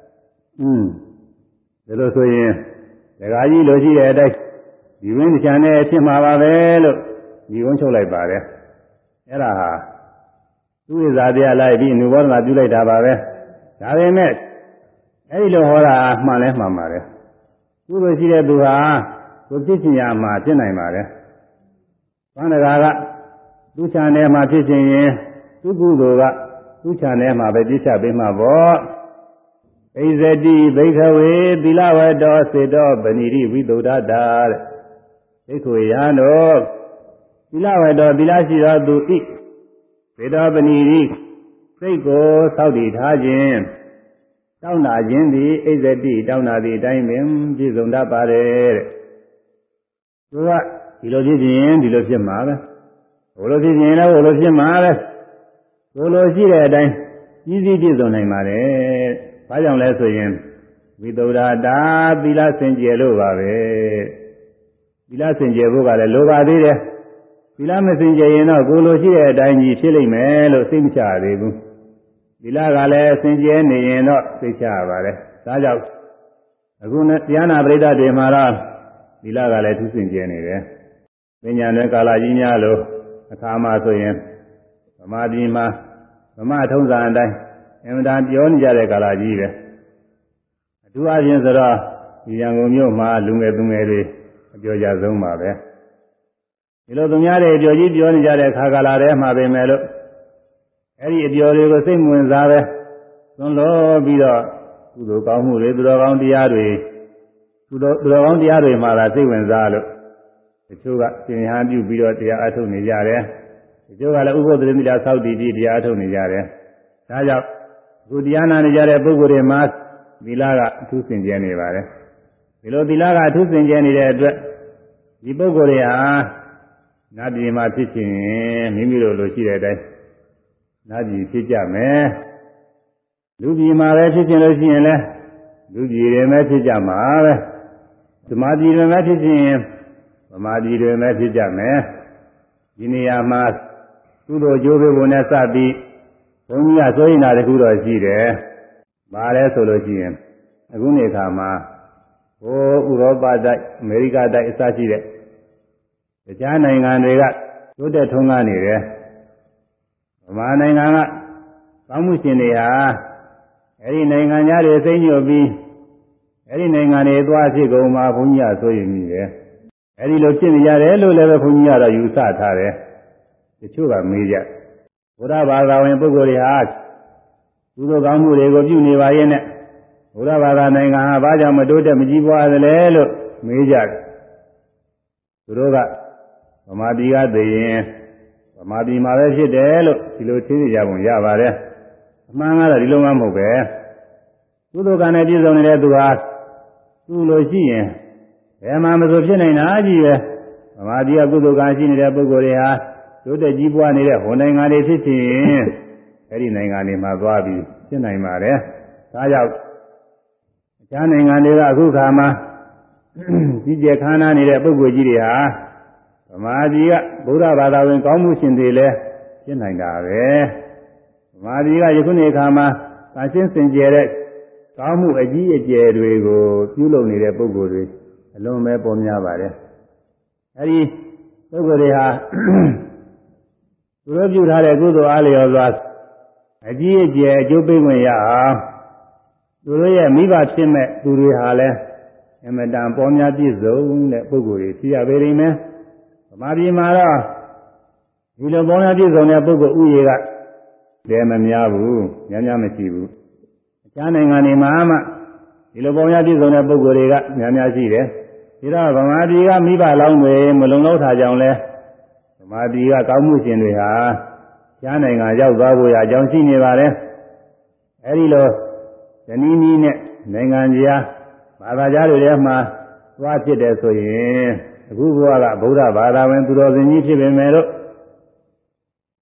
ဒါလို့ဆိုရင်ဒကာကြီးလိုရှိတဲ့အတိုင်းဒီဝင်းချာနဲ့ဖြစ်မှာပါပဲလို့ဒီဝန်းချုပ်လိုက်ပါတယ်အဲ့ဒါဟာသူ့ဇာတရားလိုက်ပြီးနုဘောဓနာပြုလိုက်တာပါပဲဒါပေမဲ့အဲ့ဒီလိုဟောတာမှန်လဲမှန်ပါတယ်သူ့လိုရှိတဲ့သူဟာကိုဖြစ်ချင်ရမှာဖြစ်နိုင်ပါတယ်ဘန္ဒကာကသူ့ခြံထဲမှာဖြစ်ချင်ရင်သူ့ကုသိုလ်ကသူ့ခြံထဲမှာပဲပြစ်ချပေးမှာပေါ့ဣဇတိဘိခဝေသီလဝတ္တောစေတောပဏိရိဝိသုဒ္ဓတာတဲ့ဘိက္ခုယံတို့သီလဝတ္တောသီလရှိသောသူဤစေတောပဏိရိစိတ်ကိုသောက်တည်ထားခြင်းတောင်းတာခြင်းသည်ဣဇတိတောင်းတာသည်အတိုင်းပင်ပြည့်စုံတတ်ပါတယ်တဲ့သူကဒီလိုဖြစ်ခြင်းဒီလိုဖြစ်မှာပဲဘို့လိုဖြစ်ခြင်းလည်းဘို့လိုဖြစ်မှာပဲဘို့လိုရှိတဲ့အတိုင်းကြီးစည်းပြည့်စုံနိုင်ပါတယ်ဘာကြောင့်လဲဆိုရင်ဝိသုဒ္ဓတာသီလစင်ကြယ်လို့ပါပဲသီလစင်ကြယ်ဖို့ကလည်းလိုပါသေးတယ်သီလမစင်ကြယ်ရင်တော့ကိုလိုရှိတဲ့အတိုင်းကြီးဖြစ်လိမ့်မယ်လို့စိတ်မချသေးဘူးသီလကလည်းစင်ကြယ်နေရင်တော့သိချရပါတယ်ဒါကြောင့်အခုတရားနာပရိသတ်တွေမှာတော့သီလကလည်းသူစင်ကြယ်နေတယ်ပညာနဲ့ကာလကြီးများလို့အခါမှဆိုရင်ဗမာပြည်မှာဗမာထုံးစံအတိုင်းအမှန်တန်ပြောနေကြတဲ့ကာလကြီးပဲအထူးအချင်းဆိုတော့ဒီရန်ကုန်မြို့မှာလူငယ်သူငယ်တွေအပြောကြဆုံးပါပဲဒီလိုသူများတွေအပြောကြီးပြောနေကြတဲ့ခါကာလထဲမှာပဲမဲ့လို့အဲ့ဒီအပြောတွေကိုစိတ်ဝင်စားပဲသွန်လို့ပြီးတော့ကုသိုလ်ကောင်းမှုတွေသူတော်ကောင်းတရားတွေသူတော်ကောင်းတရားတွေမှာသာစိတ်ဝင်စားလို့တချို့ကသင်္ဟန်ပြုပြီးတော့တရားအထုတ်နေကြတယ်တချို့ကလည်းဥပုသ္တရမိတာသောက်တည်ပြီးတရားအထုတ်နေကြတယ်ဒါကြောင့်အခုတရားနာနေကြတဲ့ပုဂ္ဂိုလ်တွေမှာသီလကအထူးစင်ကြယ်နေပါတယ်ဒီလိုသီလကအထူးစင်ကြယ်နေတဲ့အတွက်ဒီပုဂ္ဂိုလ်တွေဟာနတ်ပြည်မှာဖြစ်ခြင်းမိမိတို့လိုရှိတဲ့အတိုင်းနတ်ပြည်ဖြစ်ကြမယ်လူပြည်မှာပဲဖြစ်ခြင်းလို့ရှိရင်လည်းလူပြည်တွေပဲဖြစ်ကြမှာပဲဓမ္မပြည်တွေပဲဖြစ်ခြင်းဗမာပြည်တွေပဲဖြစ်ကြမယ်ဒီနေရာမှာကုသိုလ်ကျိုးပေးဖို့နဲ့စပြီးဘုန်းကြီးကဆိုရင်တာတခုတော့ရှိတယ်။ဘာလဲဆိုလို့ရှိရင်အခုနေခါမှာဟိုဥရောပတိုက်အမေရိကတိုက်အစရှိတဲ့တခြားနိုင်ငံတွေကတိုးတက်ထွန်းကားနေတယ်။ဗမာနိုင်ငံကကောင်းမှုရှင်တွေဟာအဲဒီနိုင်ငံသားတွေစိတ်ညွတ်ပြီးအဲဒီနိုင်ငံတွေသွားဖြစ်ကုန်မှာဘုန်းကြီးကဆိုရင်မိတယ်။အဲဒီလိုဖြစ်နေရတယ်လို့လည်းပဲဘုန်းကြီးကတော့ယူဆထားတယ်။တချို့ကမေးကြဘုရားဘာသာဝင်ပုဂ္ဂိုလ်တွေဟာကုသိုလ်ကောင်းမှုတွေကိုပြုနေပါရဲ့နဲ့ဘုရားဘာသာနိုင်ငံဟာဘာကြောင့်မတိုးတက်မကြီးပွားသလဲလို့မေးကြတယ်သူတို့ကဗမာပြည်ကသိရင်ဗမာပြည်မှာပဲဖြစ်တယ်လို့ဒီလိုသိကြပုံရပါတယ်အမှန်ကတော့ဒီလိုမှမဟုတ်ပဲကုသိုလ်ကံနဲ့ပြည့်စုံနေတဲ့သူဟာသူ့လိုရှိရင်ဘယ်မှာမဆိုဖြစ်နိုင်တာကြီးပဲဗမာပြည်ကကုသိုလ်ကံရှိနေတဲ့ပုဂ္ဂိုလ်တွေဟာတိုးတက်ကြီးပွားနေတဲ့ဟိုနိုင်ငံတွေဖြစ်ချင်အဲ့ဒီနိုင်ငံတွေမှာသွားပြီးဖြစ်နိုင်ပါတယ်ဒါကြောင့်အခြားနိုင်ငံတွေကအခုခါမှာကြီးကျယ်ခမ်းနားနေတဲ့ပုဂ္ဂိုလ်ကြီးတွေဟာဗမာပြည်ကဗုဒ္ဓဘာသာဝင်ကောင်းမှုရှင်တွေလည်းဖြစ်နိုင်တာပဲဗမာပြည်ကယခုနေ့ခါမှာသာရှင်းစင်ကြယ်တဲ့ကောင်းမှုအကြီးအကျယ်တွေကိုပြုလုပ်နေတဲ့ပုဂ္ဂိုလ်တွေအလွန်ပဲပေါ်များပါတယ်အဲဒီပုဂ္ဂိုလ်တွေဟာသူတို့ပြုထားတဲ့ကုသိုလ်အားလျော်စွာအကြီးအကျယ်အကျိုးပေးခွင့်ရအောင်သူတို့ရဲ့မိဘဖြစ်မဲ့သူတွေဟာလည်းအမတန်ပေါ်များပြည့်စုံတဲ့ပုဂ္ဂိုလ်တွေဖြစ်ရပေလိမ့်မယ်ဗမာပြည်မှာတော့ဒီလိုပေါ်များပြည့်စုံတဲ့ပုဂ္ဂိုလ်ဥယေကတည်းမများဘူးများများမရှိဘူးအခြားနိုင်ငံတွေမှာမှဒီလိုပေါ်များပြည့်စုံတဲ့ပုဂ္ဂိုလ်တွေကများများရှိတယ်ဒါတော့ဗမာပြည်ကမိဘလောင်းတွေမလုံလောက်တာကြောင့်လဲဗမာပြည်ကကောင်းမှုရှင်တွေဟာကျမ်းနိုင်ငံရောက်သွားဖို့အကြောင်းရှိနေပါတယ်အဲဒီလိုဇနီးနီးနဲ့နိုင်ငံကြားဘာသာကြားတွေထဲမှာသွားဖြစ်တယ်ဆိုရင်အခုဘုရားကဗုဒ္ဓဘာသာဝင်သူတော်စင်ကြီးဖြစ်ပေမဲ့လို့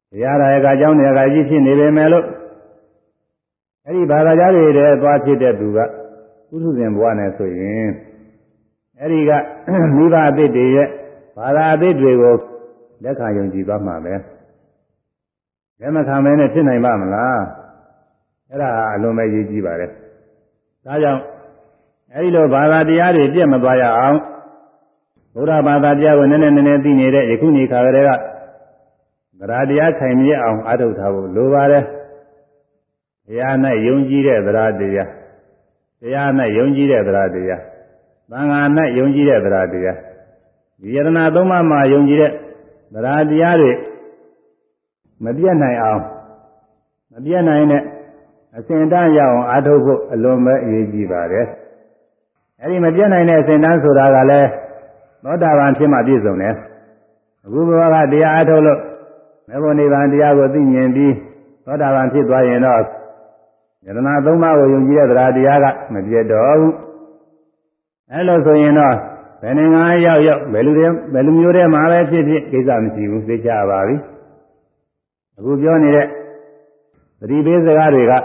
တရားရကကြောင်းတွေကကြီးဖြစ်နေပေမဲ့လို့အဲ့ဒီဘာသာကြားတွေတဲ့သွားဖြစ်တဲ့သူကပုထုဇဉ်ဘဝနဲ့ဆိုရင်အဲ့ဒီကမိဘအသစ်တွေရဲ့ဘာသာအသစ်တွေကိုလက်ခံယုံကြည်သွားမှာပဲလက်မခံမဲနဲ့ဖြစ်နိုင်ပါမလားအဲ့ဒါအလွန်ပဲရည်ကြီးပါတယ်ဒါကြောင့်အဲ့ဒီလိုဘာသာတရားတွေပြည့်မသွားရအောင်ဘုရားဘာသာတရားကိုနည်းနည်းသိနေတဲ့ယခုနေခါကလေးကဗราတရားခိုင်မြဲအောင်အားထုတ်ထားဖို့လိုပါတယ်။တရား၌ယုံကြည်တဲ့ဗราတရားတရား၌ယုံကြည်တဲ့ဗราတရားသံဃာ၌ယုံကြည်တဲ့ဗราတရားဒီယတနာသုံးပါးမှာယုံကြည်တဲ့ဗราတရားတွေမပြတ်နိုင်အောင်မပြတ်နိုင်တဲ့အစဉ်တန်းရအောင်အားထုတ်ဖို့အလွန်ပဲအရေးကြီးပါတယ်။အဲဒီမပြတ်နိုင်တဲ့အစဉ်တန်းဆိုတာကလည်းသောတာပန်ဖြစ်မှပြည့်စုံတယ်။အခုဘဝကတရားအားထုတ်လို့မေဖို့နိဗ္ဗာန်တရားကိုသိမြင်ပြီးသောတာပန်ဖြစ်သွားရင်တော့ယတနာသုံးပါးကိုယုံကြည်တဲ့တရားတရားကမပြတ်တော့ဘူးအဲလိုဆိုရင်တော့ဘယ်နိုင်ငံရောက်ဘယ်လူမျိုးတွေမှာပဲဖြစ်ဖြစ်ကိစ္စမရှိဘူးသိကြပါပြီအခုပြောနေတဲ့သတိပေးစကားတွေက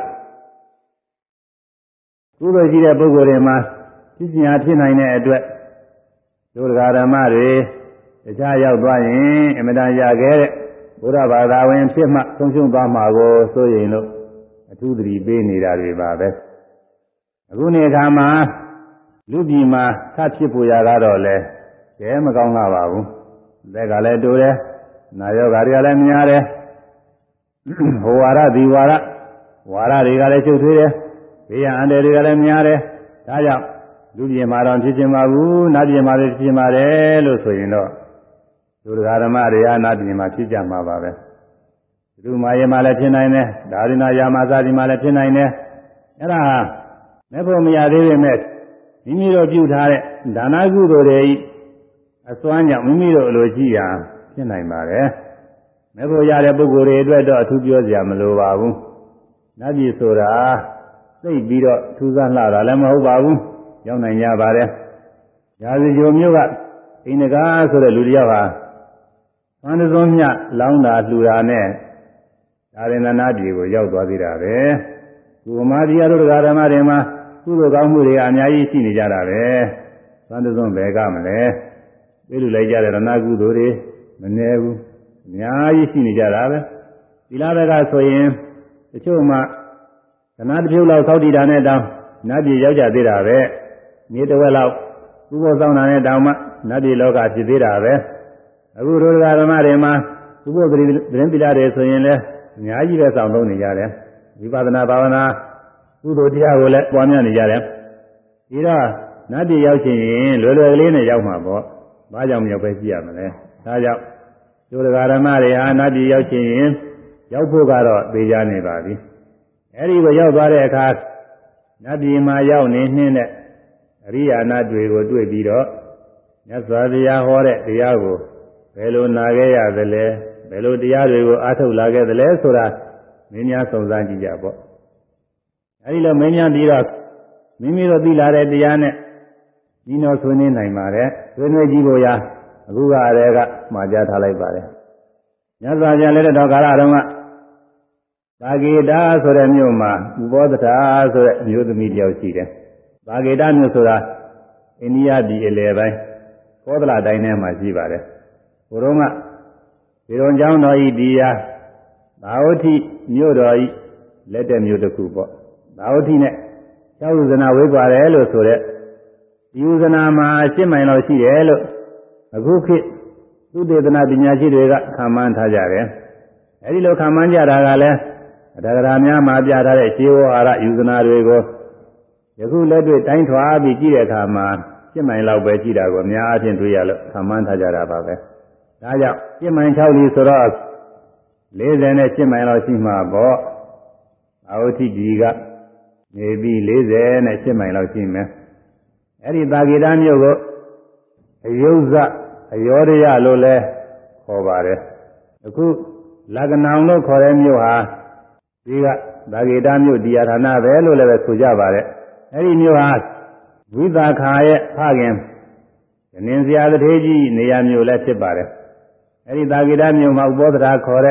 ကုသိုလ်ရှိတဲ့ပုဂ္ဂိုလ်တွေမှာဖြစ်ခြင်းအဖြစ်နိုင်တဲ့အတွက်ဒုက္ခဓမ္မတွေတခြားရောက်သွားရင်အမတန်ရခဲ့တဲ့ဘုရားဘာသာဝင်ဖြစ်မှဆုံးရှုံးသွားမှာကိုဆိုရင်လို့အထူးသတိပေးနေတာတွေပါပဲအခုနေအခါမှာလူပြည်မှာသတ်ဖြစ်ပေါ်ရတော့လဲကျဲမကောင်းလာပါဘူးလက်ကလည်းတိုးတယ်နာယောဂါတွေကလည်းများတယ်ဟိုဝါရဒီဝါရတွေကလည်းချုပ်ထွေးတယ်ဘေးရန်အန္တရာယ်တွေကလည်းများတယ်ဒါကြောင့်လူပြည်မှာတော့ဖြစ်ချင်ပါဘူးနတ်ပြည်မှာလည်းဖြစ်ချင်ပါတယ်လို့ဆိုရင်တော့ဒုက္ခဓမ္မတွေဟာနတ်ပြည်မှာဖြစ်ကြမှာပါပဲဒီလိုမာယမှာလည်းဖြစ်နိုင်တယ်ဒါရဏယာမဇာတိမှာလည်းဖြစ်နိုင်တယ်အဲ့ဒါမဲ့ဖို့မရသေးပေမဲ့မိမိတို့ပြုထားတဲ့ဒါနကုသိုလ်တွေအစွမ်းကြောင့်မိမိတို့အလိုရှိရာဖြစ်နိုင်ပါတယ်မဲ့ဖို့ရတဲ့ပုဂ္ဂိုလ်တွေအတွက်တော့အထူးပြောစရာမလိုပါဘူးနတ်ပြည်ဆိုတာသိပြီးတော့ထူးဆန်းလာတာလည်းမဟုတ်ပါဘူးရောက်နိုင်ကြပါတယ်ရာဇဂျိုမျိုးကအိန္ဒကာဆိုတဲ့လူတစ်ယောက်ဟာသံသစွန်းမြလောင်းတာလှူတာနဲ့ဒါရင်နာပြည်ကိုရောက်သွားသေးတာပဲကုမာတိယတို့တရားဓမ္မတွေမှာကုသိုလ်ကောင်းမှုတွေအများကြီးရှိနေကြတာပဲသံသစွန်းဘယ်ကမလဲပြေလူလိုက်ကြတဲ့ရဏကုသိုလ်တွေမနည်းဘူးအများကြီးရှိနေကြတာပဲသီလဘက်ကဆိုရင်တချို့မှသနာတစ်ပြုတ်လောက်သောက်တည်တာနဲ့တောင်နတ်ပြည်ရောက်ကြသေးတာပဲနေ့တစ်ဝက်လောက်ဥပ္ပသောင်းတာနဲ့တောင်မှနတ်ပြည်လောကဖြစ်သေးတာပဲအခုတို့ဓမ္မတွေမှာဥပ္ပပရိသတင်းပိလာတွေဆိုရင်လည်းအများကြီးပဲစောင့်သုံးနေကြတယ်ဝိပဿနာဘာဝနာကုသိုလ်တရားကိုလည်းပွားများနေကြတယ်ဒီတော့နတ်ပြည်ရောက်ချင်ရင်လွယ်လွယ်ကလေးနဲ့ရောက်မှာပေါ့ဘာကြောင့်မရောက်ပဲကြည့်ရမလဲဒါကြောင့်တို့ဓမ္မတွေဟာနတ်ပြည်ရောက်ချင်ရင်ရောက်ဖို့ကတော့သိကြနေပါပြီအဲဒီကိုရောက်သွားတဲ့အခါနတ်ပြည်မှာရောက်နေနှင်းတဲ့အရိယာနတ်တွေကိုတွေ့ပြီးတော့မြတ်စွာဘုရားဟောတဲ့တရားကိုဘယ်လိုနာခဲ့ရသလဲဘယ်လိုတရားတွေကိုအားထုတ်လာခဲ့သလဲဆိုတာမင်းများစုံစမ်းကြည့်ကြပေါ့အဲဒီလိုမင်းများပြီးတော့မိမိတို့သိလာတဲ့တရားနဲ့ဒီတော့ဆွေးနွေးနိုင်ပါတယ်ဆွေးနွေးကြည့်ဖို့ရာအခုကတည်းကမှာကြားထားလိုက်ပါတယ်မြတ်စွာဘုရားလက်တော်ကာလတုန်းကသာဂေတာဆိုတဲ့မြို့မှာဥပောဒတာဆိုတဲ့အမျိုးသမီးတယောက်ရှိတယ်သာဂေတာမြို့ဆိုတာအိန္ဒိယပြည်အလယ်ပိုင်းကောသလတိုင်းထဲမှာရှိပါတယ်ဘုရုံးကဒီတော်ကျောင်းတော်ဤဒီယာသာဝတိမြို့တော်ဤလက်တဲ့မြို့တစ်ခုပေါ့သာဝတိနဲ့ကျောက်ဥဇနာဝေးပါတယ်လို့ဆိုတဲ့ဒီဥဇနာမှာ7မိုင်လောက်ရှိတယ်လို့အခုခေတ်သုတေသနပညာရှိတွေကခန့်မှန်းထားကြတယ်အဲဒီလိုခန့်မှန်းကြတာကလည်းအတ္တဂရများမှာပြထားတဲ့ခြေဝါရယူဇနာတွေကိုယခုလက်တွေ့တိုင်းထွာပြီးကြည့်တဲ့အခါမှာ7မိုင်လောက်ပဲရှိတာကိုအများအားဖြင့်တွေ့ရလို့ခန့်မှန်းထားကြတာပါပဲဒါကြောင့်7မိုင်6လီဆိုတော့47မိုင်လောက်ရှိမှာပေါ့အာဝတိဒီကနေပြီး47မိုင်လောက်ရှိမယ်အဲ့ဒီသာဂေတမြို့ကိုအယုဇ္ဇအယောဒယလို့လဲခေါ်ပါတယ်အခုလက္ကဏံလို့ခေါ်တဲ့မြို့ဟာဒီကသာဂေတမြို့တရားဌာနပဲလို့လည်းပဲဆိုကြပါတယ်အဲ့ဒီမြို့ဟာဝိသခာရဲ့ဖခင်နင်းစရာတထေးကြီးနေရာမြို့လည်းဖြစ်ပါတယ်အဲ့ဒီသာဂေတမြို့မှာဥပောဒရာခေါ်တဲ့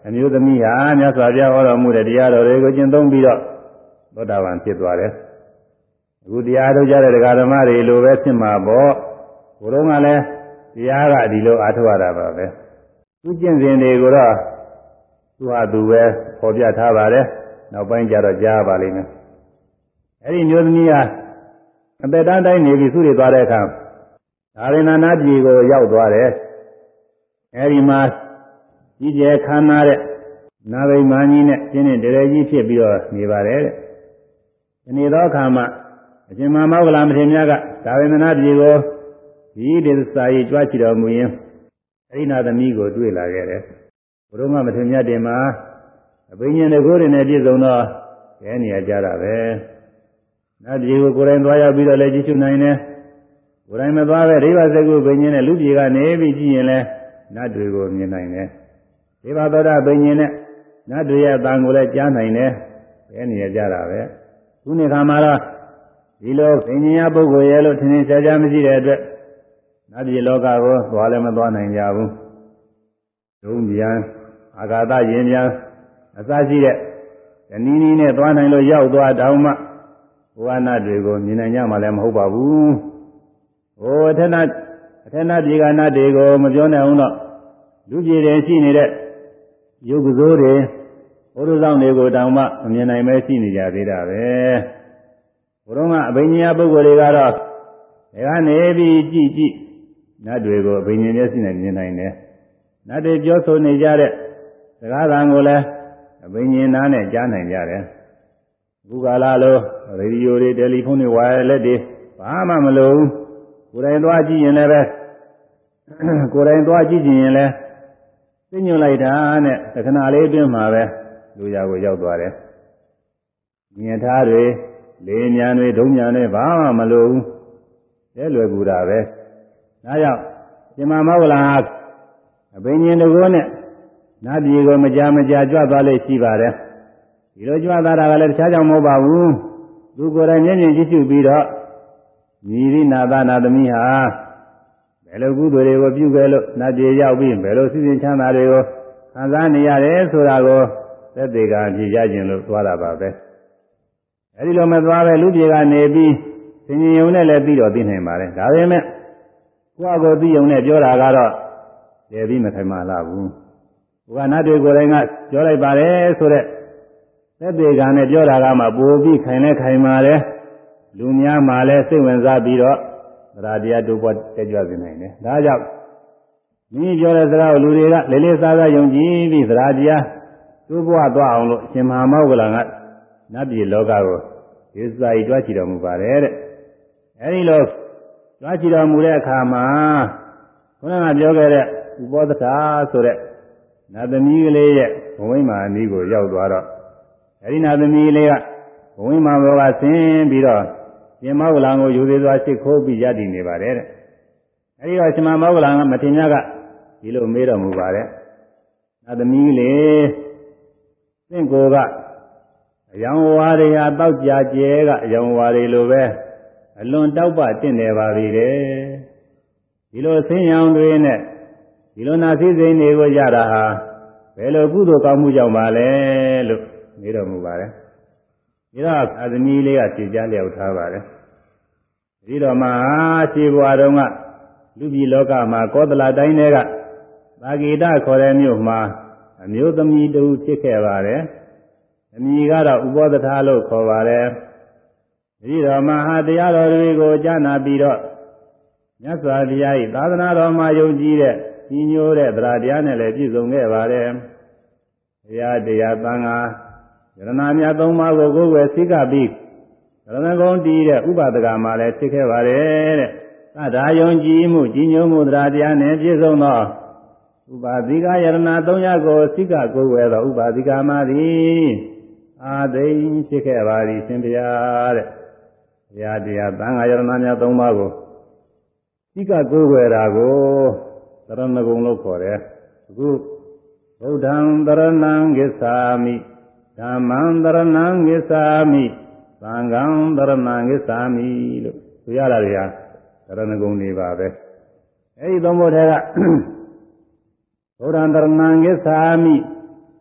အမျိုးသမီးဟာမြတ်စွာဘုရားဟောတော်မူတဲ့တရားတော်တွေကိုကျင့်သုံးပြီးတော့သောတာပန်ဖြစ်သွားတယ်အခုတရားထုတ်ကြတဲ့ဒကာဓမ္မတွေလိုပဲဖြစ်မှာပေါ့ဘုရုံးကလည်းတရားကဒီလိုအားထုတ်ရတာပါပဲသူကျင့်စဉ်တွေကိုတော့သူဟာသူပဲပေါ်ပြထားပါတယ်နောက်ပိုင်းကျတော့ကြားပါလိမ့်မယ်အဲ့ဒီမျိုးသမီးကအသက်တိုင်းနေပြီးသူတွေသွားတဲ့အခါဒါရဏနာပြည်ကိုရောက်သွားတယ်အဲ့ဒီမှာကြီးကျယ်ခမ်းနားတဲ့နာဘိမာန်ကြီးနဲ့ကျင်းတဲ့တရေကြီးဖြစ်ပြီးတော့နေပါတယ်တဲ့ဒီနေ့သောအခါမှာအရှင်မမောဂလမထေရမြတ်ကဒါရဏနာပြည်ကိုဒီဒေသစာရေးကြွားချီတော်မူရင်အဲ့ဒီနာသမီးကိုတွေ့လာခဲ့တယ်ဘုရုံးကမထေရမြတ်တင်မှာအဘိညာဉ်တကိုးတွေနဲ့ပြည့်စုံတော့ကျဲနေရကြတာပဲနတ်ပြည်ကိုကိုယ်တိုင်သွားရောက်ပြီးတော့လည်းကြည့်ရှုနိုင်တယ်ကိုယ်တိုင်မသွားပဲဒိဗ္ဗစကုဘိညာဉ်နဲ့လူပြည်ကနေပြီးကြည့်ရင်လည်းနတ်တွေကိုမြင်နိုင်တယ်ဒိဗ္ဗသောတာဘိညာဉ်နဲ့နတ်တွေရဲ့အတန်ကိုလည်းကြားနိုင်တယ်ကျဲနေရကြတာပဲခုနေ့ခါမှာတော့ဒီလိုဘိညာဉ်ပုဂ္ဂိုလ်ရဲ့လို့ထင်ထင်ရှားရှားမရှိတဲ့အတွက်နတ်ပြည်လောကကိုသွားလည်းမသွားနိုင်ကြဘူးဒုံပြန်အာဂါသယင်ပြန်အစရှိတဲ့နီးနီးနဲ့သွားနိုင်လို့ရောက်သွားတောင်မှဘဝနာတွေကိုမြင်နိုင်ကြမှာလည်းမဟုတ်ပါဘူးဟိုအထက်နာပြေကနာတွေကိုမပြောနိုင်အောင်တော့လူပြည်တွေရှိနေတဲ့ရုပ်ကစိုးတွေဘုရားဆောင်တွေကိုတောင်မှမမြင်နိုင်ပဲရှိနေကြသေးတာပဲဘုရုံးကအဘိညာပုဂ္ဂိုလ်တွေကတော့ဒီကနေပြီးကြည့်နတ်တွေကိုအဘိညာမျက်စိနဲ့မြင်နိုင်တယ်နတ်တွေပြောဆိုနေကြတဲ့စကားသံကိုလည်းအဘိညာနာနဲ့ကြားနိုင်ကြတယ်အခုကာလလိုရေဒီယိုတွေတယ်လီဖုန်းတွေဝါယာလက်တွေဘာမှမလိုဘူးကိုယ်တိုင်သွားကြည့်ရင်လည်းပဲကိုယ်တိုင်သွားကြည့်ရင်လည်းသိညွတ်လိုက်တာနဲ့သက္ကနာလေးအတွင်းမှာပဲလူရာကိုရောက်သွားတယ်မြင်ထားတွေလေညာတွေဒုံညာတွေဘာမှမလိုဘူးဲလွယ်ကူတာပဲဒါကြောင့်ရှင်မမောဂလအဘိညာဉ်တကောနဲ့နတ်ပြည်ကိုမကြာကြွသွားလို့ရှိပါတယ်ဒီလိုကြွသွားတာကလည်းတခြားကြောင့်မဟုတ်ပါဘူးသူကိုယ်တိုင်မျက်မြင်ကြည့်ရှုပြီးတော့ညီရိနာသနာသမီးဟာဘယ်လိုကုသိုလ်တွေကိုပြုခဲ့လို့နတ်ပြည်ရောက်ပြီးဘယ်လိုစီစဉ်ချမ်းသာတွေကိုခံစားနေရတယ်ဆိုတာကိုသက်သေကပြကြခြင်းလို့သွားတာပါပဲအဲဒီလိုမသွားပဲလူပြည်ကနေပြီးသင်ញင်ုံနဲ့လည်းပြီးတော့သိနိုင်ပါတယ်ဒါပေမဲ့ကိုယ့်အကိုသိုံနဲ့ပြောတာကတော့ကျေပြီးမထိုင်မှလာဘူးဘုရားနတ်တွေကိုယ်တိုင်ကပြောလိုက်ပါတယ်ဆိုတဲ့သက်သေကနဲ့ပြောတာကမှပိုပြီးခိုင်လဲခိုင်ပါတယ်လူများမှလည်းစိတ်ဝင်စားပြီးတော့သရတရားတို့ပေါ်တက်ကြွစေနိုင်တယ်ဒါကြောင့်မိပြောတဲ့စကားကိုလူတွေကလေးလေးစားစားယုံကြည်ပြီးသရတရားတို့ဘဝသွားအောင်လို့အရှင်မဟာမောဂလကနတ်ပြည်လောကကိုဒီစာရီကြွားချီတော်မူပါတယ်တဲ့အဲဒီလိုကြွားချီတော်မူတဲ့အခါမှာခုနကပြောခဲ့တဲ့ဥပောသတာဆိုတဲ့နတ်သမီးကလေးရဲ့ဘဝိမာအနည်းကိုရောက်သွားတော့အဲဒီနတ်သမီးလေးကဘဝိမာဘောကဆင်းပြီးတော့ရှင်မောဂလံကိုယူသေးသွားရှိခိုးပြီးရည်တည်နေပါတယ်တဲ့အဲဒီတော့ရှင်မောဂလံကမထေရမြတ်ကဒီလိုမေးတော်မူပါတယ်နတ်သမီးလေးသင်ကိုကအယောင်ဝါတွေဟာတောက်ကြကျဲကအယောင်ဝါတွေလိုပဲအလွန်တောက်ပတင့်နေပါပြီတဲ့ဒီလိုဆင်းရောင်တွေနဲ့ဒီလိုနာစည်းစိမ်တွေကိုရတာဟာဘယ်လိုကုသိုလ်ကောင်းမှုကြောင့်ပါလဲလို့မေးတော်မူပါတယ်ဒီတော့အသမီးလေးကဖြေကြားလျှောက်ထားပါတယ်ဒီတော့မှခြေဘွားတော်ကလူပြည်လောကမှာကောသလတိုင်းတွေကသာဂိတခေါ်တဲ့မြို့မှာအမျိုးသမီးတူဖြစ်ခဲ့ပါတယ်အမည်ကတော့ဥပောသထာလို့ခေါ်ပါတယ်ဒီတော့မှဟာတရားတော်တွေကိုကြားနာပြီးတော့မြတ်စွာဘုရား၏သာသနာတော်မှာယုံကြည်တဲ့ကြီးညိုတဲ့သရတရားနဲ့လည်းပြည့်စုံခဲ့ပါတယ်ဘုရားတရားသံဃာယရဏမြတ်သုံးပါးကိုကိုယ်ွယ်စိကပြီးရဏဂုံတည်တဲ့ဥပဒကမှာလည်းဖြစ်ခဲ့ပါတယ်တဲ့သဒ္ဒါယုံကြည်မှုကြီးညိုမှုသရတရားနဲ့ပြည့်စုံသောဥပါတိကယရဏသုံးရကိုစိကကိုယ်ွယ်သောဥပါတိကမှာသည်အာသိဖြစ်ခဲ့ပါသည်ရှင်ဘုရားတဲ့ဘုရားတရားသံဃာယရဏများသုံးပါးကိုစိကကိုယ်ွယ်တာကိုသရဏဂုံလို့ခေါ်တယ်အခုဗုဒ္ဓံသရဏံဂစ္ဆာမိဓမ္မံသရဏံဂစ္ဆာမိသံဃံသရဏံဂစ္ဆာမိလို့ဆိုရတာတွေဟာသရဏဂုံတွေပါပဲအဲဒီသုံးဖို့ထဲကဗုဒ္ဓံသရဏံဂစ္ဆာမိ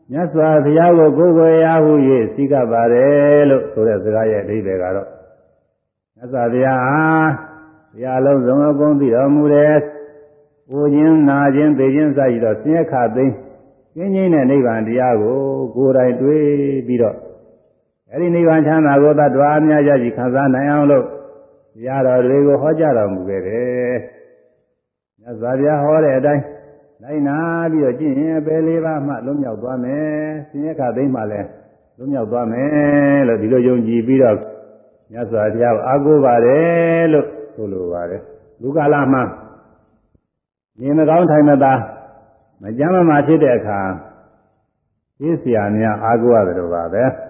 မြတ်စွာဘုရားကိုကိုယ်ကိုယ်ရာဟု၍သိကပ်ပါတယ်လို့ဆိုတဲ့စကားရဲ့အဓိပ္ပာယ်ကတော့မြတ်စွာဘုရားဟာတရားလုံးစုံအကုန်သိတော်မူတယ်။ကိုခြင်းနာခြင်းသိခြင်းစသည်တော့ဆင်းရဲခါသိမ်းကျင်းချင်းတဲ့နိဗ္ဗာန်တရားကိုကိုယ်တိုင်တွေ့ပြီးတော့အဲဒီနိဗ္ဗာန်ချမ်းသာကိုသတ္တဝါအများကြီးခံစားနိုင်အောင်လို့တရားတော်တွေကိုဟောကြားတော်မူခဲ့တယ်။မြတ်စွာဘုရားဟောတဲ့အတိုင်းလိုက်နာပြီးတော့ကျင့်ရင်ပဲလေးပါးမှလွတ်မြောက်သွားမယ်။ဆင်းရဲခါသိမ်းမှလည်းလွတ်မြောက်သွားမယ်လို့ဒီလိုယုံကြည်ပြီးတော့မြတ်စွာဘုရားအားကိုးပါတယ်လို့ဆိုလိုပါတယ်။လူကာလမှာနေမကောင်းထိုင်မသာမကြမ်းမမာဖြစ်တဲ့အခါသိเสียများအားကိုးရတယ်လို့ပါပဲ။